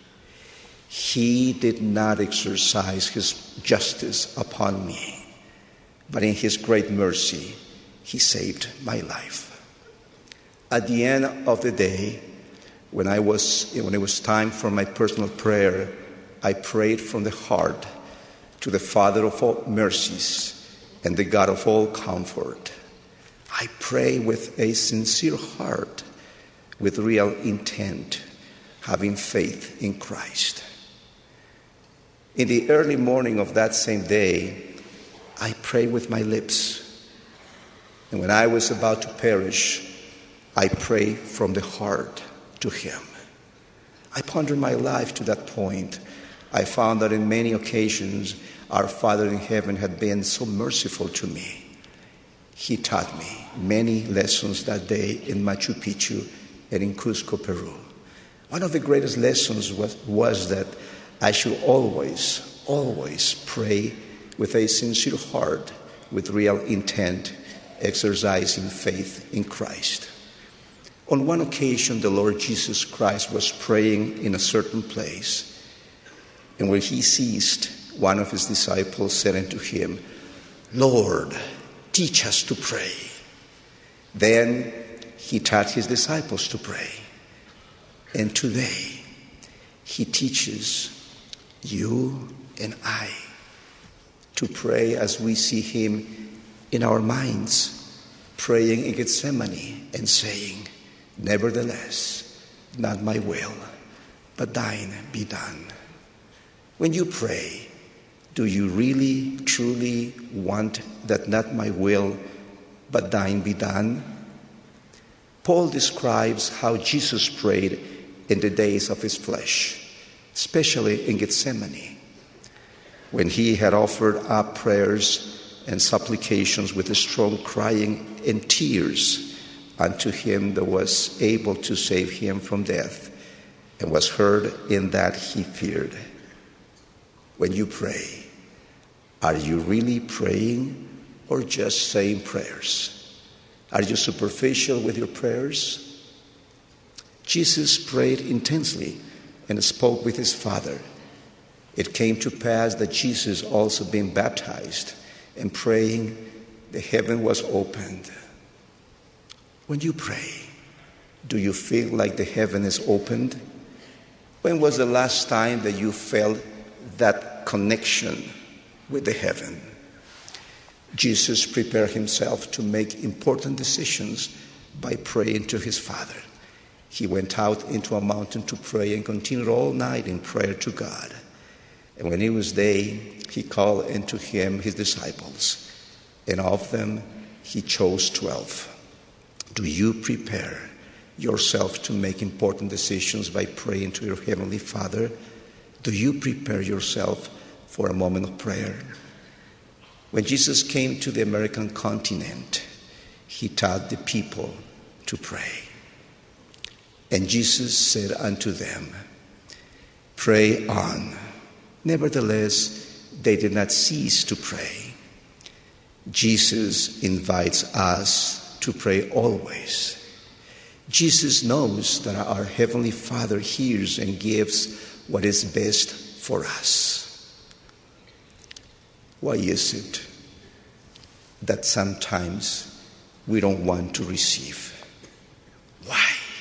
He did not exercise his justice upon me, but in his great mercy, he saved my life. At the end of the day, when I was when it was time for my personal prayer, I prayed from the heart to the Father of all mercies and the God of all comfort. I pray with a sincere heart, with real intent, having faith in Christ. In the early morning of that same day, I prayed with my lips. And when I was about to perish, I prayed from the heart to him. I pondered my life to that point. I found that in many occasions, our Father in heaven had been so merciful to me. He taught me many lessons that day in Machu Picchu and in Cusco, Peru. One of the greatest lessons was, was that I should always, always pray with a sincere heart, with real intent, exercising faith in Christ. On one occasion, the Lord Jesus Christ was praying in a certain place, and when he ceased, one of his disciples said unto him, "Lord, teach us to pray." Then he taught his disciples to pray. And today, he teaches you and I to pray as we see him in our minds, praying in Gethsemane and saying, nevertheless, not my will, but thine be done. When you pray, do you really, truly want that not my will, but thine be done? Paul describes how Jesus prayed in the days of his flesh, especially in Gethsemane, when he had offered up prayers and supplications with a strong crying and tears unto him that was able to save him from death, and was heard in that he feared. When you pray, are you really praying or just saying prayers? Are you superficial with your prayers? Jesus prayed intensely and spoke with his Father. It came to pass that Jesus, also being baptized and praying, the heaven was opened. When you pray, do you feel like the heaven is opened? When was the last time that you felt that connection with the heaven? Jesus prepared himself to make important decisions by praying to his Father. He went out into a mountain to pray and continued all night in prayer to God. And when it was day, he called unto him his disciples, and of them he chose twelve. Do you prepare yourself to make important decisions by praying to your Heavenly Father? Do you prepare yourself for a moment of prayer? When Jesus came to the American continent, he taught the people to pray. And Jesus said unto them, pray on. Nevertheless, they did not cease to pray. Jesus invites us to pray always. Jesus knows that our Heavenly Father hears and gives what is best for us. Why is it that sometimes we don't want to receive? Why?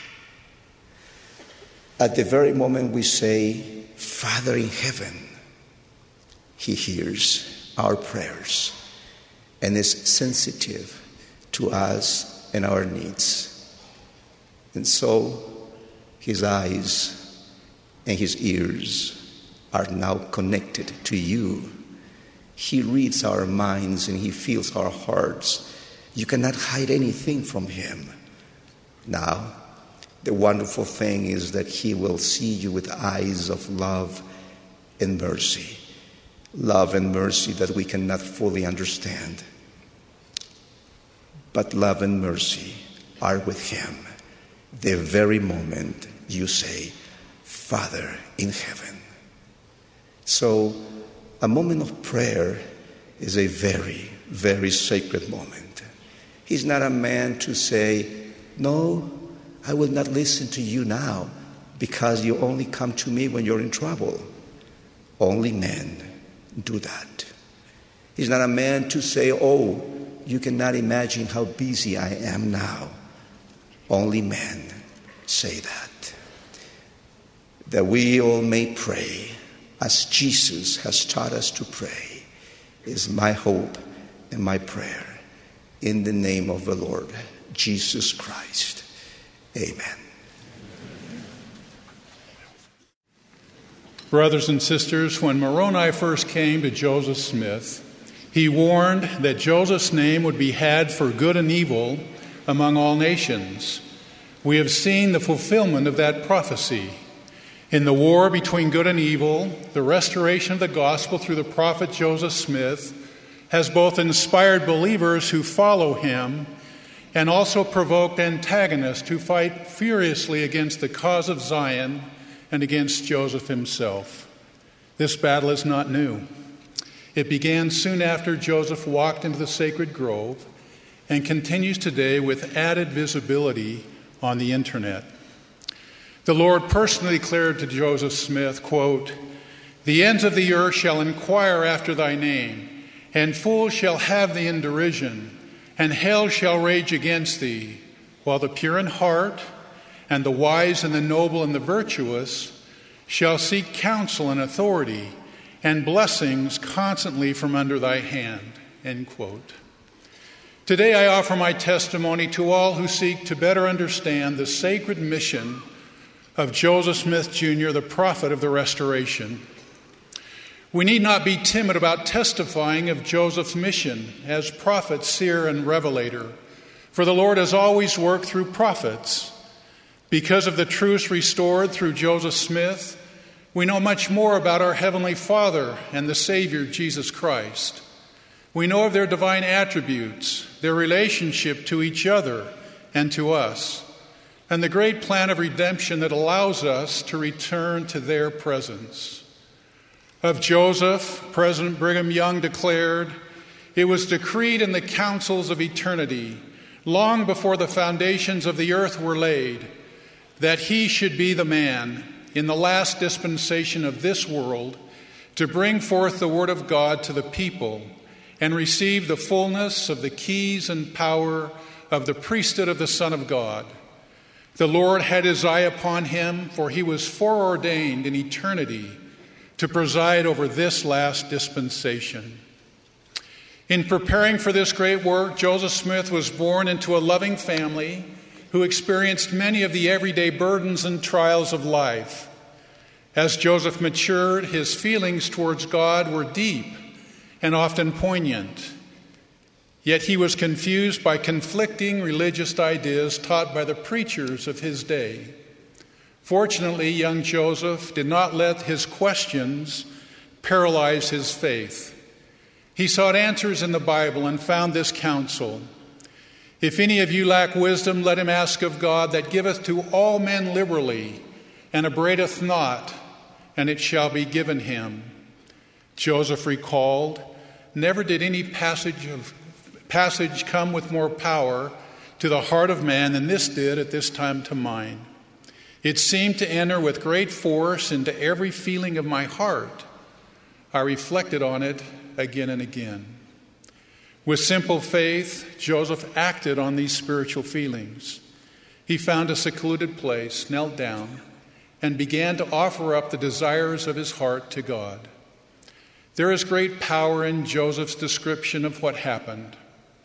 At the very moment we say, Father in heaven, he hears our prayers and is sensitive to us and our needs. And so his eyes and his ears are now connected to you. He reads our minds and he feels our hearts. You cannot hide anything from him. Now, the wonderful thing is that he will see you with eyes of love and mercy. Love and mercy that we cannot fully understand. But love and mercy are with him the very moment you say, Father in heaven. So a moment of prayer is a very, very sacred moment. He's not a man to say, no, I will not listen to you now because you only come to me when you're in trouble. Only men do that. He's not a man to say, oh, you cannot imagine how busy I am now. Only men say that. That we all may pray as Jesus has taught us to pray is my hope and my prayer. In the name of the Lord Jesus Christ. Amen. Brothers and sisters, when Moroni first came to Joseph Smith, he warned that Joseph's name would be had for good and evil among all nations. We have seen the fulfillment of that prophecy. In the war between good and evil, the restoration of the gospel through the prophet Joseph Smith has both inspired believers who follow him and also provoked antagonists who fight furiously against the cause of Zion and against Joseph himself. This battle is not new. It began soon after Joseph walked into the sacred grove and continues today with added visibility on the internet. The Lord personally declared to Joseph Smith, quote, the ends of the earth shall inquire after thy name, and fools shall have thee in derision, and hell shall rage against thee. while the pure in heart and the wise and the noble and the virtuous shall seek counsel and authority and blessings constantly from under thy hand." End quote. Today I offer my testimony to all who seek to better understand the sacred mission of Joseph Smith, Junior, the prophet of the Restoration. We need not be timid about testifying of Joseph's mission as prophet, seer, and revelator, for the Lord has always worked through prophets. Because of the truths restored through Joseph Smith, we know much more about our Heavenly Father and the Savior, Jesus Christ. We know of their divine attributes, their relationship to each other and to us, and the great plan of redemption that allows us to return to their presence. Of Joseph, President Brigham Young declared, "It was decreed in the councils of eternity, long before the foundations of the earth were laid, that he should be the man in the last dispensation of this world to bring forth the word of God to the people and receive the fullness of the keys and power of the priesthood of the Son of God. The Lord had his eye upon him, for he was foreordained in eternity to preside over this last dispensation." In preparing for this great work, Joseph Smith was born into a loving family who experienced many of the everyday burdens and trials of life. As Joseph matured, his feelings towards God were deep and often poignant. Yet he was confused by conflicting religious ideas taught by the preachers of his day. Fortunately, young Joseph did not let his questions paralyze his faith. He sought answers in the Bible and found this counsel: "If any of you lack wisdom, let him ask of God, that giveth to all men liberally, and upbraideth not, and it shall be given him." Joseph recalled, "Never did any passage of passage come with more power to the heart of man than this did at this time to mine. It seemed to enter with great force into every feeling of my heart. I reflected on it again and again." With simple faith, Joseph acted on these spiritual feelings. He found a secluded place, knelt down, and began to offer up the desires of his heart to God. There is great power in Joseph's description of what happened.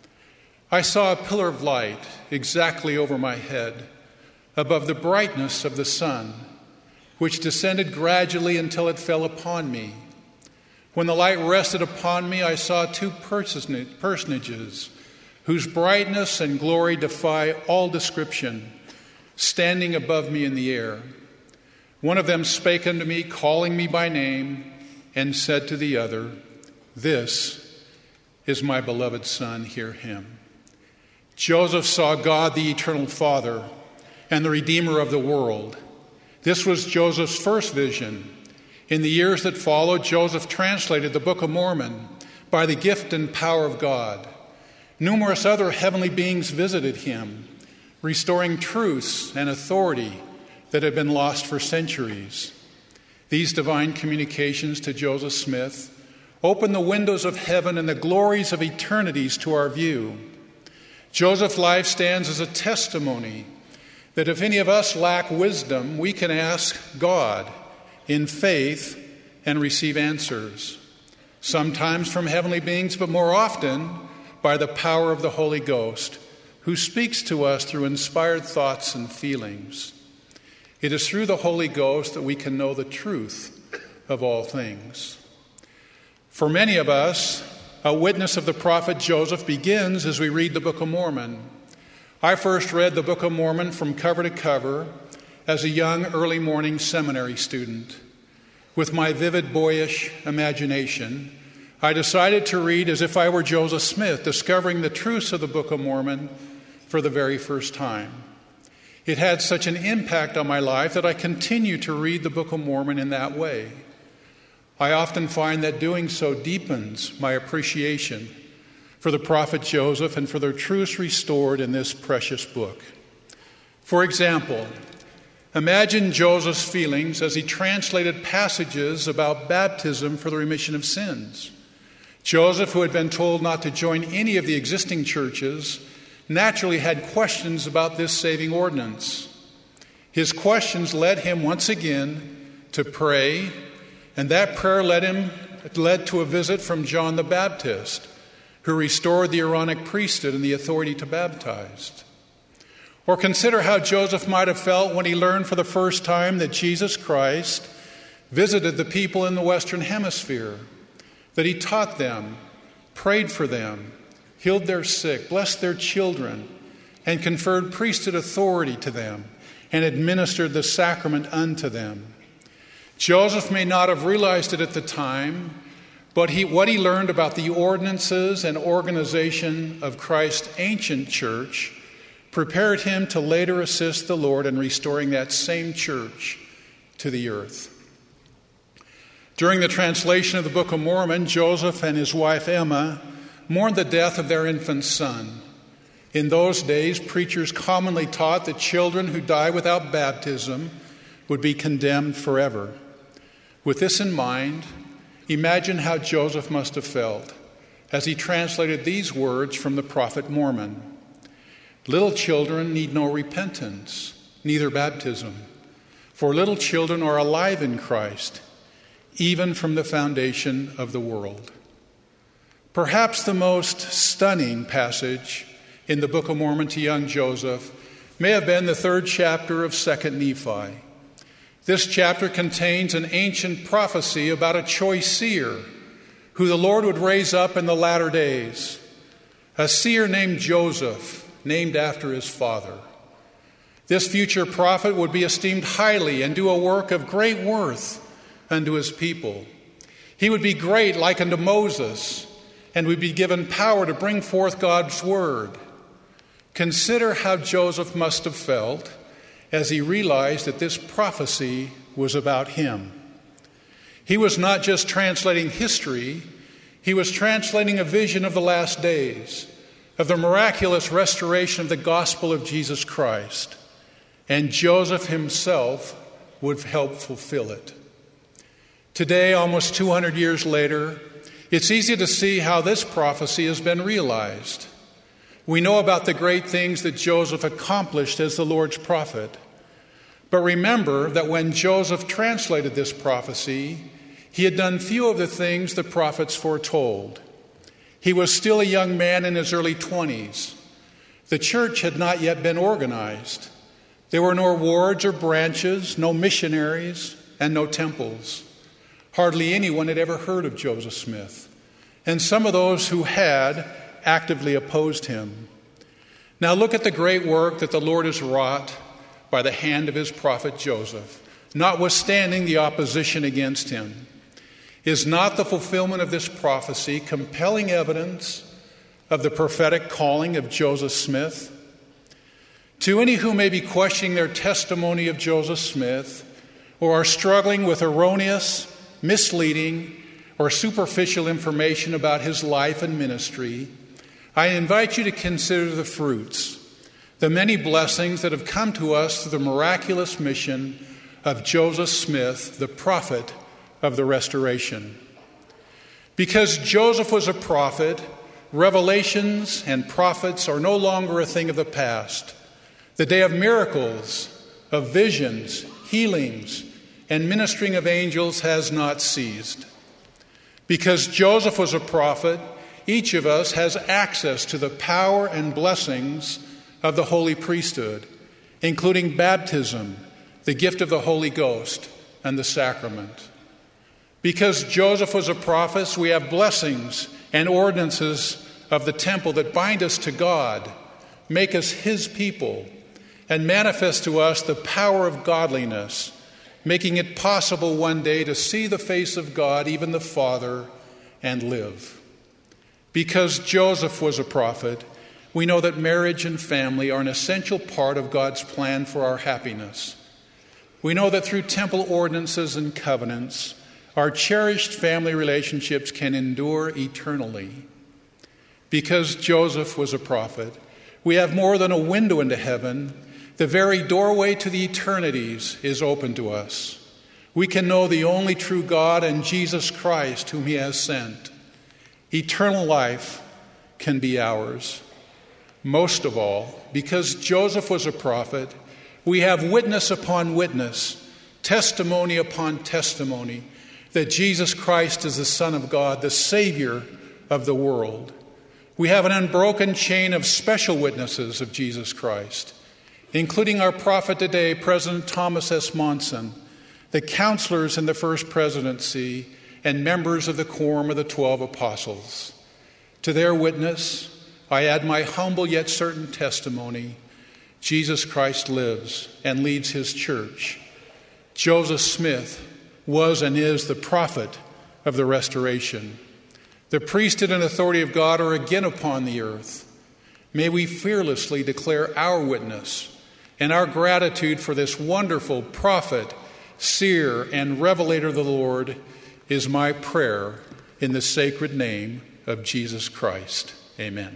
"I saw a pillar of light exactly over my head, above the brightness of the sun, which descended gradually until it fell upon me. When the light rested upon me, I saw two personages whose brightness and glory defy all description, standing above me in the air. One of them spake unto me, calling me by name, and said to the other, This is my beloved Son, hear him." Joseph saw God, the eternal Father, and the Redeemer of the world. This was Joseph's first vision. In the years that followed, Joseph translated the Book of Mormon by the gift and power of God. Numerous other heavenly beings visited him, restoring truths and authority that had been lost for centuries. These divine communications to Joseph Smith opened the windows of heaven and the glories of eternities to our view. Joseph's life stands as a testimony that if any of us lack wisdom, we can ask God in faith and receive answers, sometimes from heavenly beings, but more often by the power of the Holy Ghost, who speaks to us through inspired thoughts and feelings. It is through the Holy Ghost that we can know the truth of all things. For many of us, a witness of the prophet Joseph begins as we read the Book of Mormon. I first read the Book of Mormon from cover to cover as a young early morning seminary student. With my vivid boyish imagination, I decided to read as if I were Joseph Smith, discovering the truths of the Book of Mormon for the very first time. It had such an impact on my life that I continue to read the Book of Mormon in that way. I often find that doing so deepens my appreciation for the prophet Joseph and for the truths restored in this precious book. For example, imagine Joseph's feelings as he translated passages about baptism for the remission of sins. Joseph, who had been told not to join any of the existing churches, naturally had questions about this saving ordinance. His questions led him once again to pray, and that prayer led him led to a visit from John the Baptist, who restored the Aaronic priesthood and the authority to baptize. Or consider how Joseph might have felt when he learned for the first time that Jesus Christ visited the people in the Western Hemisphere, that he taught them, prayed for them, healed their sick, blessed their children, and conferred priesthood authority to them, and administered the sacrament unto them. Joseph may not have realized it at the time, but he, what he learned about the ordinances and organization of Christ's ancient church prepared him to later assist the Lord in restoring that same church to the earth. During the translation of the Book of Mormon, Joseph and his wife Emma mourned the death of their infant son. In those days, preachers commonly taught that children who die without baptism would be condemned forever. With this in mind, imagine how Joseph must have felt as he translated these words from the prophet Mormon. Little children need no repentance, neither baptism, for little children are alive in Christ, even from the foundation of the world. Perhaps the most stunning passage in the Book of Mormon to young Joseph may have been the third chapter of Second Nephi. This chapter contains an ancient prophecy about a choice seer who the Lord would raise up in the latter days, a seer named Joseph, named after his father. This future prophet would be esteemed highly and do a work of great worth unto his people. He would be great like unto Moses, and would be given power to bring forth God's word. Consider how Joseph must have felt as he realized that this prophecy was about him. He was not just translating history, he was translating a vision of the last days, of the miraculous restoration of the gospel of Jesus Christ. And Joseph himself would help fulfill it. Today, almost two hundred years later, it's easy to see how this prophecy has been realized. We know about the great things that Joseph accomplished as the Lord's prophet. But remember that when Joseph translated this prophecy, he had done few of the things the prophets foretold. He was still a young man in his early twenties. The church had not yet been organized. There were no wards or branches, no missionaries, and no temples. Hardly anyone had ever heard of Joseph Smith, and some of those who had actively opposed him. Now look at the great work that the Lord has wrought by the hand of his prophet Joseph, notwithstanding the opposition against him. Is not the fulfillment of this prophecy compelling evidence of the prophetic calling of Joseph Smith? To any who may be questioning their testimony of Joseph Smith, or are struggling with erroneous, misleading, or superficial information about his life and ministry, I invite you to consider the fruits, the many blessings that have come to us through the miraculous mission of Joseph Smith, the prophet of the Restoration. Because Joseph was a prophet, revelations and prophets are no longer a thing of the past. The day of miracles, of visions, healings, and ministering of angels has not ceased. Because Joseph was a prophet, each of us has access to the power and blessings of the holy priesthood, including baptism, the gift of the Holy Ghost, and the sacrament. Because Joseph was a prophet, we have blessings and ordinances of the temple that bind us to God, make us his people, and manifest to us the power of godliness, making it possible one day to see the face of God, even the Father, and live. Because Joseph was a prophet, we know that marriage and family are an essential part of God's plan for our happiness. We know that through temple ordinances and covenants, our cherished family relationships can endure eternally. Because Joseph was a prophet, we have more than a window into heaven. The very doorway to the eternities is open to us. We can know the only true God and Jesus Christ whom he has sent. Eternal life can be ours. Most of all, because Joseph was a prophet, we have witness upon witness, testimony upon testimony, that Jesus Christ is the Son of God, the Savior of the world. We have an unbroken chain of special witnesses of Jesus Christ, including our prophet today, President Thomas S. Monson, the counselors in the First Presidency, and members of the Quorum of the Twelve Apostles. To their witness, I add my humble yet certain testimony. Jesus Christ lives and leads his church. Joseph Smith was and is the prophet of the restoration. The priesthood and authority of God are again upon the earth. May we fearlessly declare our witness and our gratitude for this wonderful prophet, seer, and revelator of the Lord is my prayer in the sacred name of Jesus Christ. Amen.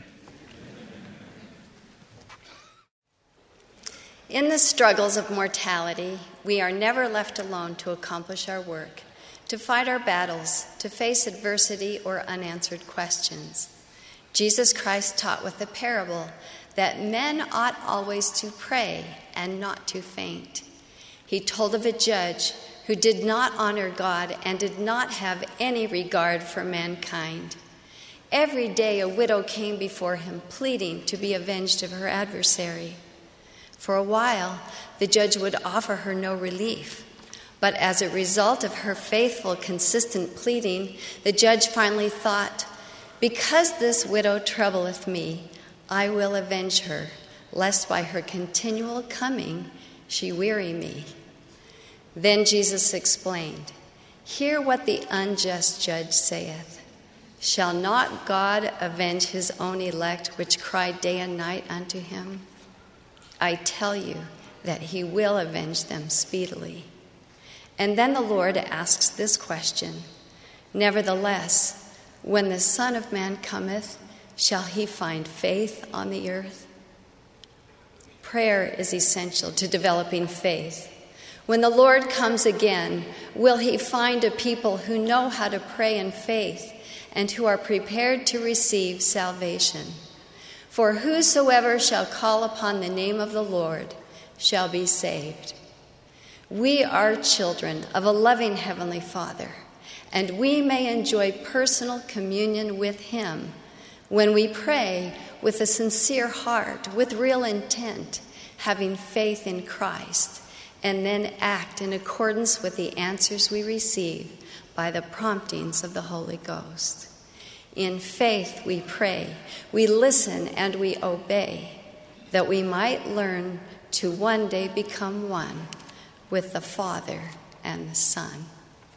In the struggles of mortality, we are never left alone to accomplish our work, to fight our battles, to face adversity or unanswered questions. Jesus Christ taught with the parable that men ought always to pray and not to faint. He told of a judge who did not honor God and did not have any regard for mankind. Every day a widow came before him, pleading to be avenged of her adversary. For a while, the judge would offer her no relief. But as a result of her faithful, consistent pleading, the judge finally thought, "Because this widow troubleth me, I will avenge her, lest by her continual coming she weary me." Then Jesus explained, "Hear what the unjust judge saith. Shall not God avenge his own elect, which cry day and night unto him? I tell you that he will avenge them speedily." And then the Lord asks this question, "Nevertheless, when the Son of Man cometh, shall he find faith on the earth?" Prayer is essential to developing faith. When the Lord comes again, will he find a people who know how to pray in faith and who are prepared to receive salvation? For whosoever shall call upon the name of the Lord shall be saved. We are children of a loving Heavenly Father, and we may enjoy personal communion with him when we pray with a sincere heart, with real intent, having faith in Christ, and then act in accordance with the answers we receive by the promptings of the Holy Ghost. In faith we pray, we listen, and we obey, that we might learn to one day become one with the Father and the Son.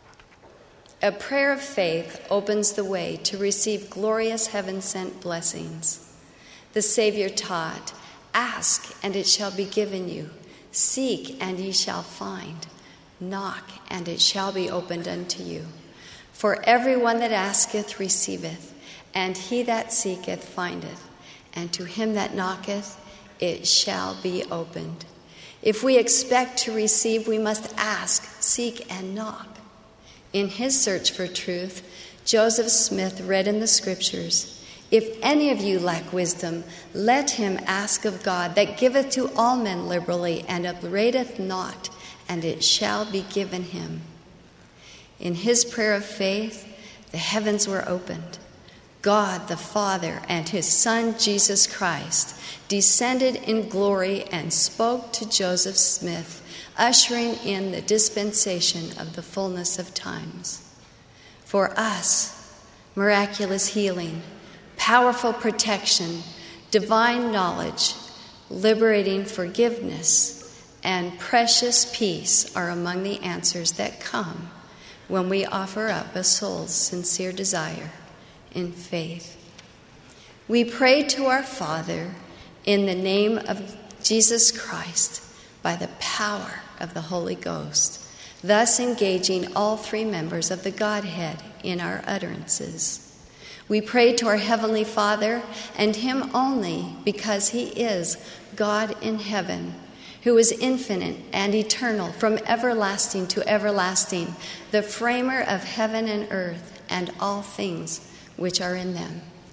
A prayer of faith opens the way to receive glorious heaven-sent blessings. The Savior taught, "Ask, and it shall be given you. Seek, and ye shall find. Knock, and it shall be opened unto you. For everyone that asketh receiveth, and he that seeketh findeth, and to him that knocketh it shall be opened." If we expect to receive, we must ask, seek, and knock. In his search for truth, Joseph Smith read in the Scriptures, "If any of you lack wisdom, let him ask of God, that giveth to all men liberally, and upbraideth not, and it shall be given him." In his prayer of faith, the heavens were opened. God the Father and his Son Jesus Christ descended in glory and spoke to Joseph Smith, ushering in the dispensation of the fullness of times. For us, miraculous healing, powerful protection, divine knowledge, liberating forgiveness, and precious peace are among the answers that come when we offer up a soul's sincere desire in faith. We pray to our Father in the name of Jesus Christ by the power of the Holy Ghost, thus engaging all three members of the Godhead in our utterances. We pray to our Heavenly Father and him only, because he is God in heaven, who is infinite and eternal, from everlasting to everlasting, the framer of heaven and earth and all things which are in them.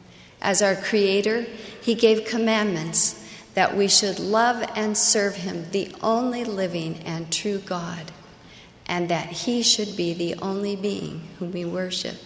As our Creator, he gave commandments that we should love and serve him, the only living and true God, and that he should be the only being whom we worship.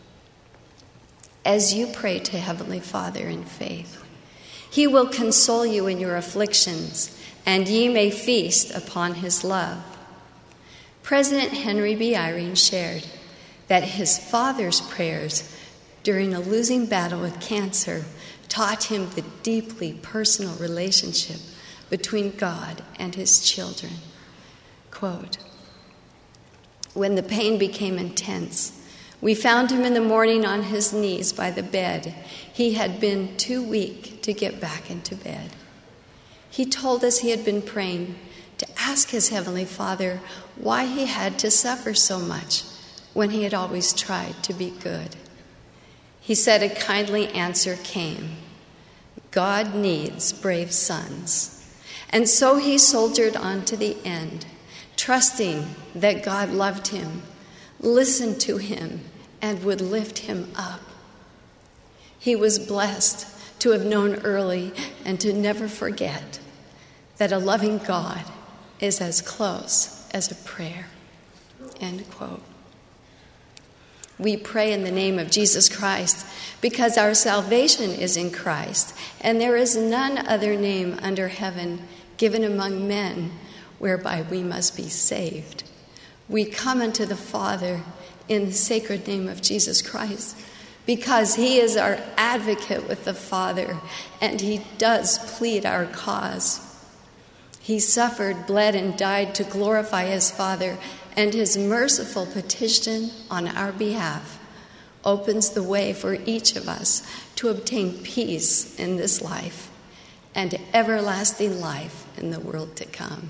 As you pray to Heavenly Father in faith, he will console you in your afflictions, and ye may feast upon his love. President Henry B. Eyring shared that his father's prayers during a losing battle with cancer taught him the deeply personal relationship between God and his children. Quote, when the pain became intense, we found him in the morning on his knees by the bed. He had been too weak to get back into bed. He told us he had been praying to ask his Heavenly Father why he had to suffer so much when he had always tried to be good. He said a kindly answer came. God needs brave sons. And so he soldiered on to the end, trusting that God loved him, listened to him, and would lift him up. He was blessed to have known early and to never forget that a loving God is as close as a prayer. End quote. We pray in the name of Jesus Christ because our salvation is in Christ, and there is none other name under heaven given among men whereby we must be saved. We come unto the Father in the sacred name of Jesus Christ because he is our advocate with the Father, and he does plead our cause. He suffered, bled, and died to glorify his Father, and his merciful petition on our behalf opens the way for each of us to obtain peace in this life and everlasting life in the world to come.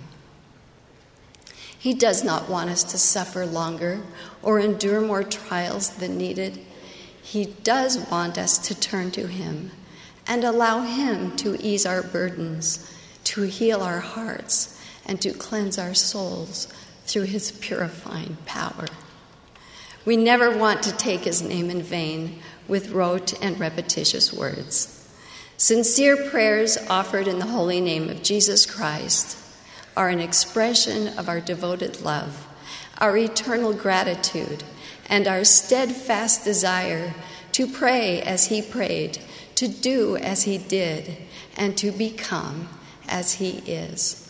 He does not want us to suffer longer or endure more trials than needed. He does want us to turn to him and allow him to ease our burdens, to heal our hearts, and to cleanse our souls through his purifying power. We never want to take his name in vain with rote and repetitious words. Sincere prayers offered in the holy name of Jesus Christ are an expression of our devoted love, our eternal gratitude, and our steadfast desire to pray as he prayed, to do as he did, and to become as he is.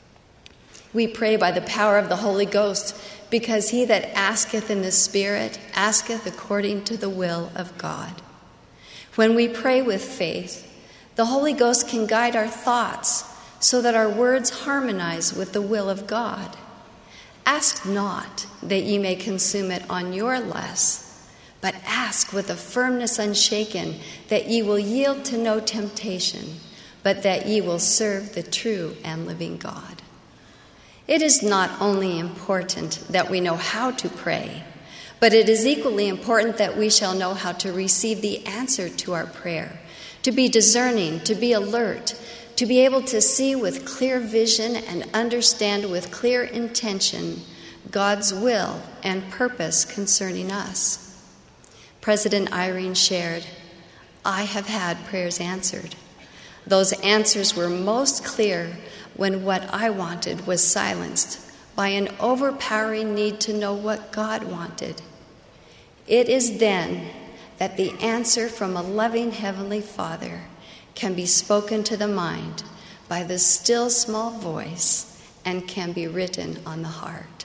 We pray by the power of the Holy Ghost, because he that asketh in the Spirit asketh according to the will of God. When we pray with faith, the Holy Ghost can guide our thoughts so that our words harmonize with the will of God. Ask not that ye may consume it on your less, but ask with a firmness unshaken that ye will yield to no temptation, but that ye will serve the true and living God. It is not only important that we know how to pray, but it is equally important that we shall know how to receive the answer to our prayer, to be discerning, to be alert, to be able to see with clear vision and understand with clear intention God's will and purpose concerning us. President Eyring shared, I have had prayers answered. Those answers were most clear when what I wanted was silenced by an overpowering need to know what God wanted. It is then that the answer from a loving Heavenly Father can be spoken to the mind by the still small voice and can be written on the heart.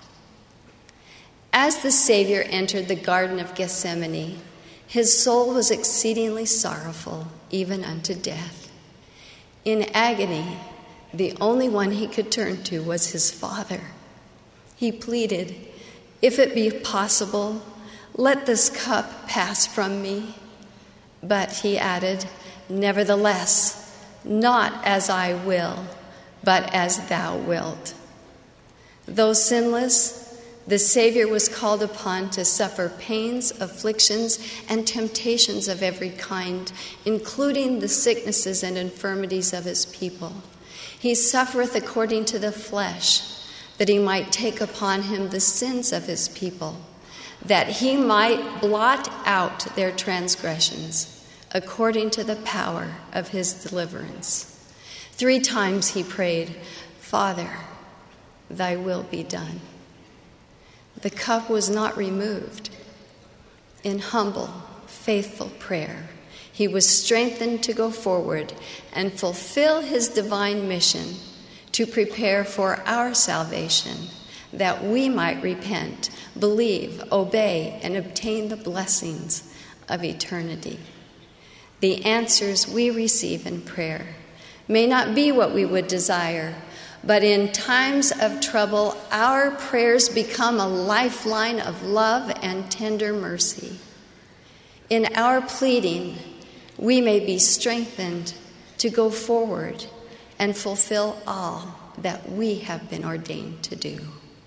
As the Savior entered the Garden of Gethsemane, his soul was exceedingly sorrowful, even unto death. In agony, the only one he could turn to was his Father. He pleaded, if it be possible, let this cup pass from me. But he added, nevertheless, not as I will, but as thou wilt. Though sinless, the Savior was called upon to suffer pains, afflictions, and temptations of every kind, including the sicknesses and infirmities of his people. He suffereth according to the flesh, that he might take upon him the sins of his people, that he might blot out their transgressions. according to the power of his deliverance. Three times he prayed, Father, thy will be done. The cup was not removed. In humble, faithful prayer, he was strengthened to go forward and fulfill his divine mission to prepare for our salvation, that we might repent, believe, obey, and obtain the blessings of eternity. The answers we receive in prayer may not be what we would desire, but in times of trouble, our prayers become a lifeline of love and tender mercy. In our pleading, we may be strengthened to go forward and fulfill all that we have been ordained to do.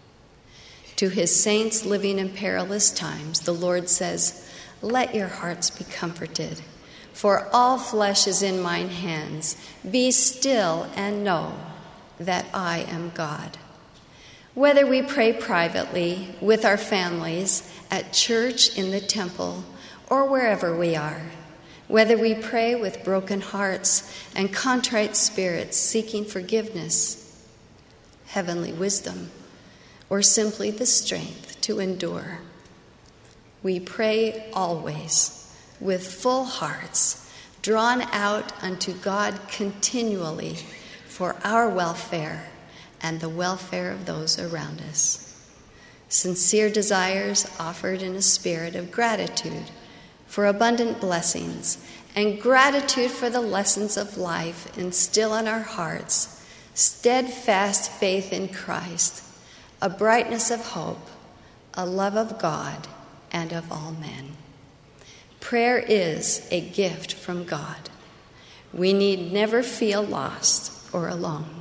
To his saints living in perilous times, the Lord says, let your hearts be comforted, for all flesh is in mine hands. Be still and know that I am God. Whether we pray privately, with our families, at church, in the temple, or wherever we are, whether we pray with broken hearts and contrite spirits seeking forgiveness, heavenly wisdom, or simply the strength to endure, we pray always with full hearts, drawn out unto God continually for our welfare and the welfare of those around us. Sincere desires offered in a spirit of gratitude for abundant blessings and gratitude for the lessons of life instill in our hearts, steadfast faith in Christ, a brightness of hope, a love of God and of all men. Prayer is a gift from God. We need never feel lost or alone.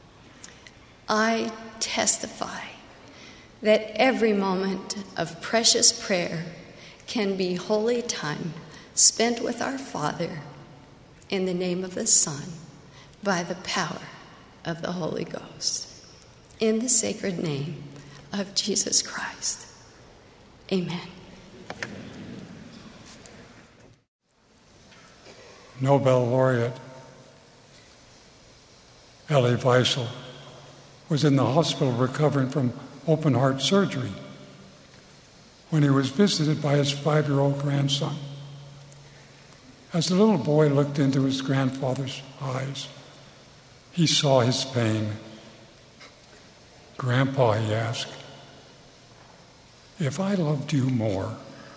I testify that every moment of precious prayer can be holy time spent with our Father in the name of the Son by the power of the Holy Ghost. In the sacred name of Jesus Christ. Amen. Nobel laureate Elie Wiesel was in the hospital recovering from open heart surgery when he was visited by his five-year-old grandson. As the little boy looked into his grandfather's eyes, he saw his pain. "Grandpa," he asked, "if I loved you more,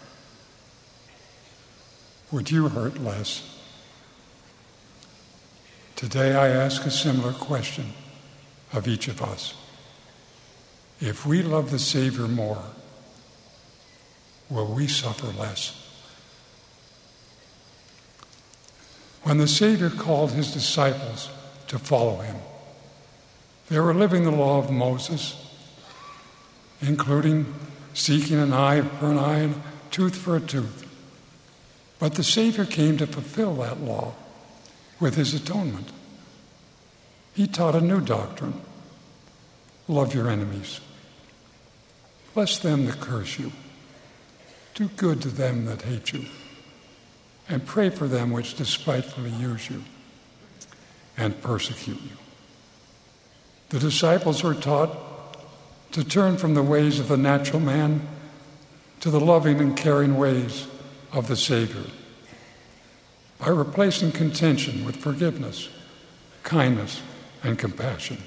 would you hurt less?" Today I ask a similar question of each of us. If we love the Savior more, will we suffer less? When the Savior called his disciples to follow him, they were living the law of Moses, including seeking an eye for an eye and a tooth for a tooth. But the Savior came to fulfill that law with his atonement. He taught a new doctrine. Love your enemies. Bless them that curse you. Do good to them that hate you. And pray for them which despitefully use you and persecute you. The disciples were taught to turn from the ways of the natural man to the loving and caring ways of the Savior by replacing contention with forgiveness, kindness, and compassion.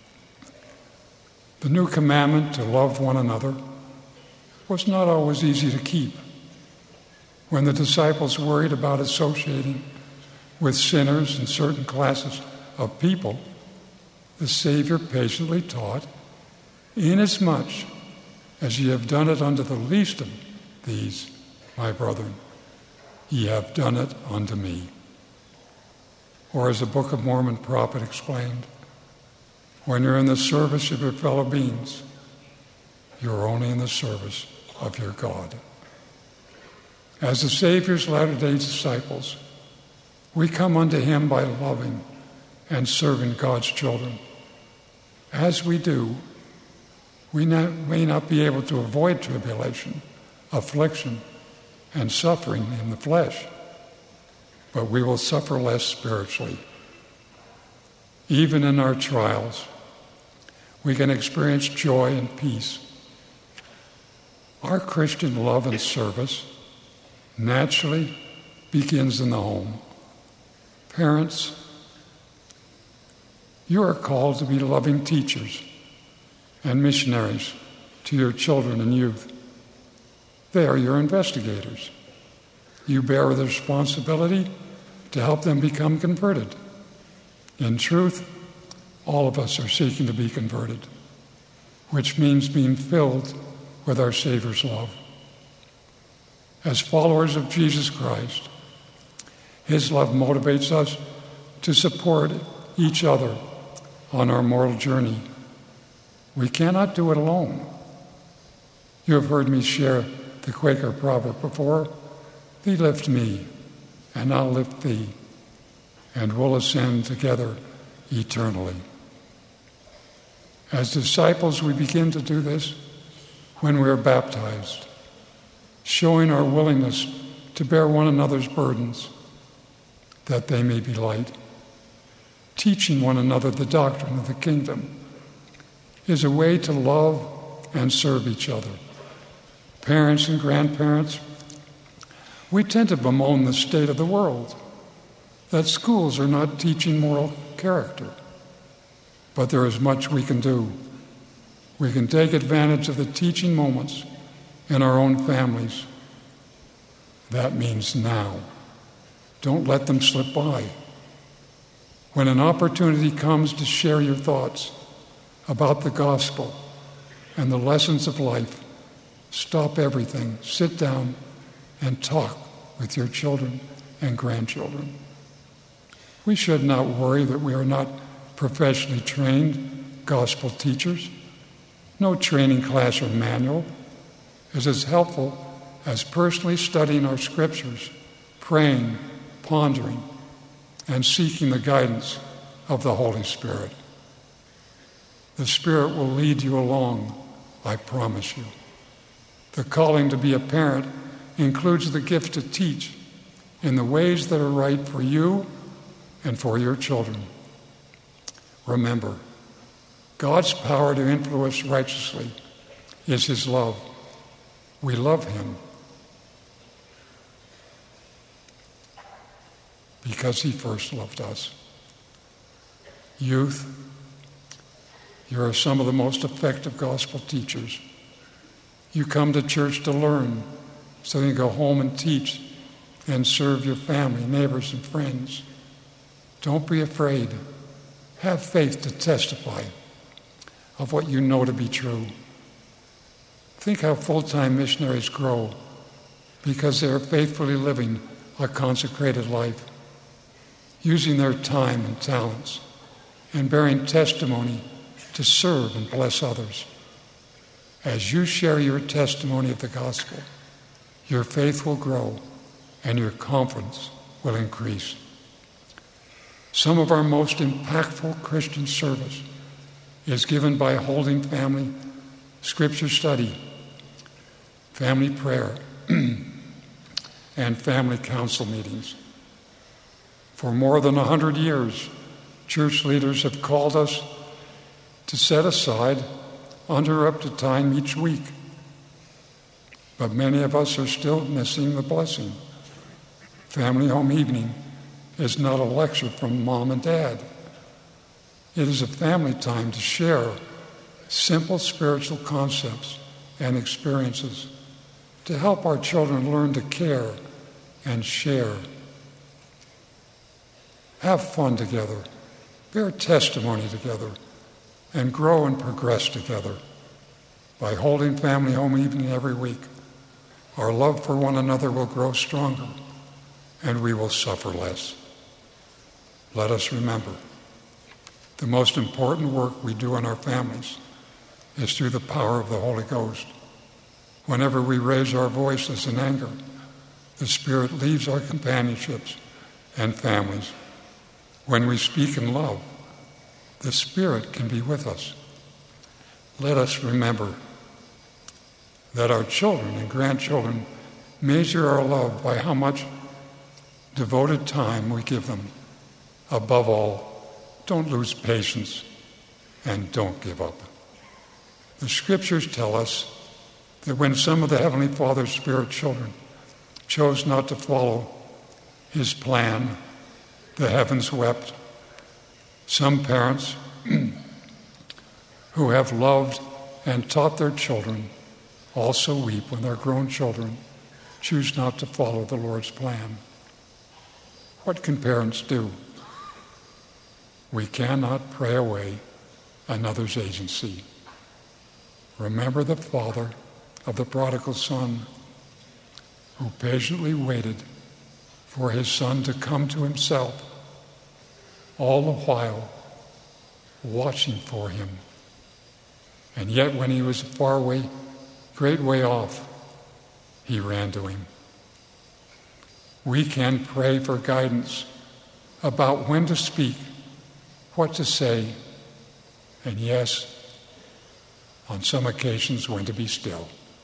The new commandment to love one another was not always easy to keep. When the disciples worried about associating with sinners and certain classes of people, the Savior patiently taught, "Inasmuch as ye have done it unto the least of these, my brethren, ye have done it unto me." Or as the Book of Mormon prophet explained, when you're in the service of your fellow beings, you're only in the service of your God. As the Savior's Latter-day disciples, we come unto him by loving and serving God's children. As we do, we not, may not be able to avoid tribulation, affliction, and suffering in the flesh, but we will suffer less spiritually. Even in our trials, we can experience joy and peace. Our Christian love and service naturally begins in the home. Parents, you are called to be loving teachers and missionaries to your children and youth. They are your investigators. You bear the responsibility to help them become converted. In truth, all of us are seeking to be converted, which means being filled with our Savior's love. As followers of Jesus Christ, His love motivates us to support each other on our moral journey. We cannot do it alone. You have heard me share the Quaker proverb before. Thee lift me, and I'll lift thee, and we'll ascend together eternally. As disciples, we begin to do this when we are baptized, showing our willingness to bear one another's burdens, that they may be light. Teaching one another the doctrine of the kingdom is a way to love and serve each other. Parents and grandparents, we tend to bemoan the state of the world, that schools are not teaching moral character. But there is much we can do. We can take advantage of the teaching moments in our own families. That means now. Don't let them slip by. When an opportunity comes to share your thoughts about the gospel and the lessons of life, stop everything, sit down, and talk with your children and grandchildren. We should not worry that we are not professionally trained gospel teachers. No training class or manual is as helpful as personally studying our scriptures, praying, pondering, and seeking the guidance of the Holy Spirit. The Spirit will lead you along, I promise you. The calling to be a parent includes the gift to teach in the ways that are right for you and for your children. Remember, God's power to influence righteously is His love. We love Him because He first loved us. Youth, you are some of the most effective gospel teachers. You come to church to learn, so you go home and teach and serve your family, neighbors, and friends. Don't be afraid. Have faith to testify of what you know to be true. Think how full-time missionaries grow because they are faithfully living a consecrated life, using their time and talents, and bearing testimony to serve and bless others. As you share your testimony of the gospel, your faith will grow and your confidence will increase. Some of our most impactful Christian service is given by holding family scripture study, family prayer, and family council meetings. For more than a hundred years, church leaders have called us to set aside uninterrupted time each week. But many of us are still missing the blessing. Family home evening is not a lecture from mom and dad. It is a family time to share simple spiritual concepts and experiences to help our children learn to care and share. Have fun together, bear testimony together, and grow and progress together. By holding family home evening every week, our love for one another will grow stronger and we will suffer less. Let us remember, the most important work we do in our families is through the power of the Holy Ghost. Whenever we raise our voices in anger, the Spirit leaves our companionships and families. When we speak in love, the Spirit can be with us. Let us remember that our children and grandchildren measure our love by how much devoted time we give them. Above all, don't lose patience and don't give up. The scriptures tell us that when some of the Heavenly Father's spirit children chose not to follow his plan, the heavens wept. Some parents who have loved and taught their children also weep when their grown children choose not to follow the Lord's plan. What can parents do? We cannot pray away another's agency. Remember the father of the prodigal son who patiently waited for his son to come to himself, all the while watching for him. And yet when he was far away, great way off, he ran to him. We can pray for guidance about when to speak, what to say, and yes, on some occasions when to be still.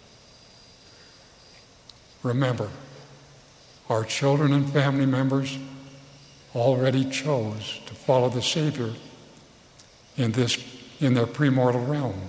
Remember, our children and family members already chose to follow the Savior in this in their premortal realm.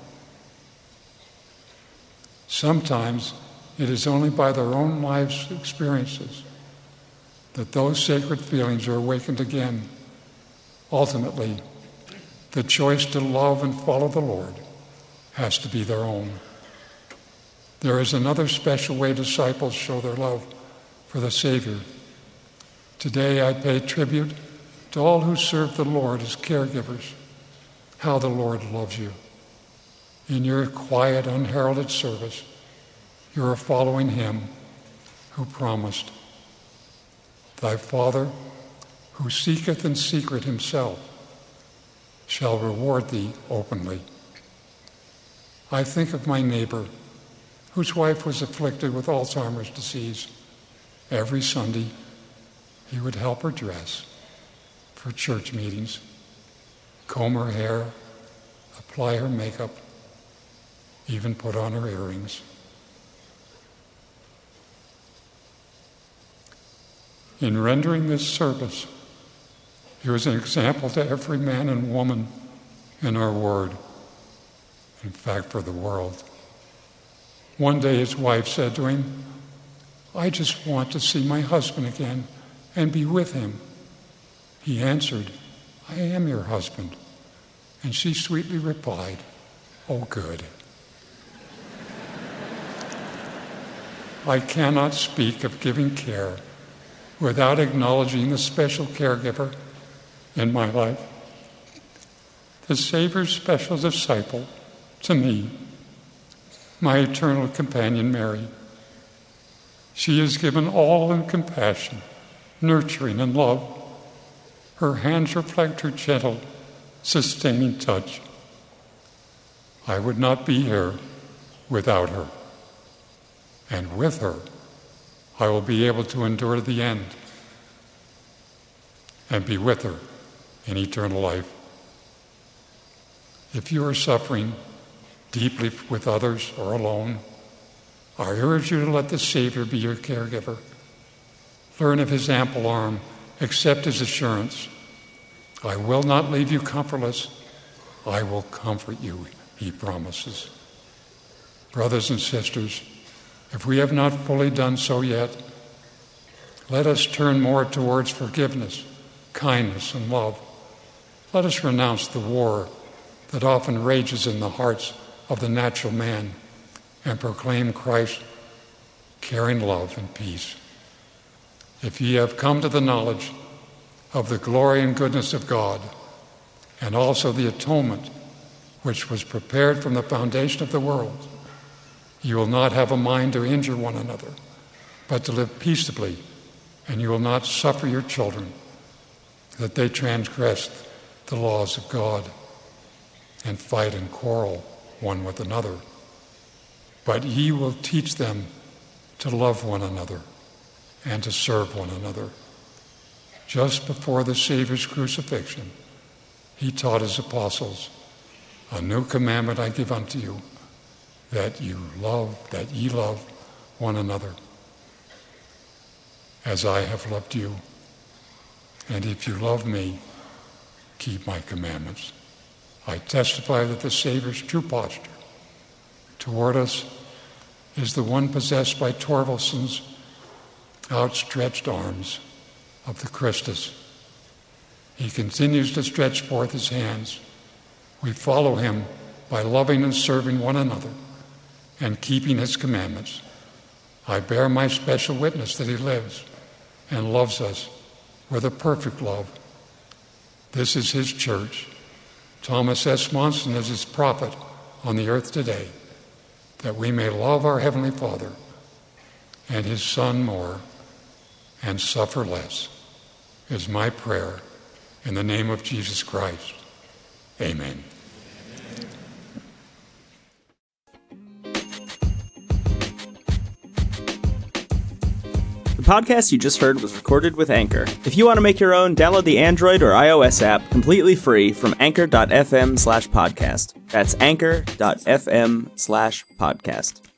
Sometimes it is only by their own life's experiences that those sacred feelings are awakened again. Ultimately, the choice to love and follow the Lord has to be their own. There is another special way disciples show their love for the Savior. Today I pay tribute to all who serve the Lord as caregivers, how the Lord loves you. In your quiet, unheralded service, you are following him who promised, "Thy Father, who seeketh in secret himself, shall reward thee openly." I think of my neighbor, whose wife was afflicted with Alzheimer's disease. Every Sunday, he would help her dress for church meetings, comb her hair, apply her makeup, even put on her earrings. In rendering this service, he was an example to every man and woman in our ward, in fact, for the world. One day his wife said to him, "I just want to see my husband again and be with him." He answered, "I am your husband." And she sweetly replied, "Oh, good." I cannot speak of giving care without acknowledging the special caregiver in my life. The Savior's special disciple to me, my eternal companion Mary. She is given all in compassion, nurturing, and love. Her hands reflect her gentle, sustaining touch. I would not be here without her. And with her, I will be able to endure the end and be with her in eternal life. If you are suffering deeply with others or alone, I urge you to let the Savior be your caregiver. Learn of his ample arm. Accept his assurance. "I will not leave you comfortless. I will comfort you," he promises. Brothers and sisters, if we have not fully done so yet, let us turn more towards forgiveness, kindness, and love. Let us renounce the war that often rages in the hearts of the natural man and proclaim Christ's caring love and peace. If ye have come to the knowledge of the glory and goodness of God, and also the atonement which was prepared from the foundation of the world, you will not have a mind to injure one another, but to live peaceably, and you will not suffer your children that they transgress the laws of God and fight and quarrel one with another. But ye will teach them to love one another and to serve one another. Just before the Savior's crucifixion, he taught his apostles, "A new commandment I give unto you, that you love, that ye love one another. As I have loved you, And if you love me, keep my commandments. I testify that the Savior's true posture toward us is the one possessed by Torvaldson's outstretched arms of the Christus. He continues to stretch forth his hands. We follow him by loving and serving one another and keeping his commandments. I bear my special witness that he lives and loves us with a perfect love. This is his church. Thomas S. Monson is his prophet on the earth today, that we may love our Heavenly Father and his Son more and suffer less, is my prayer in the name of Jesus Christ. Amen. The podcast you just heard was recorded with Anchor. If you want to make your own, download the Android or iOS app completely free from anchor.fm slash podcast. That's anchor.fm slash podcast.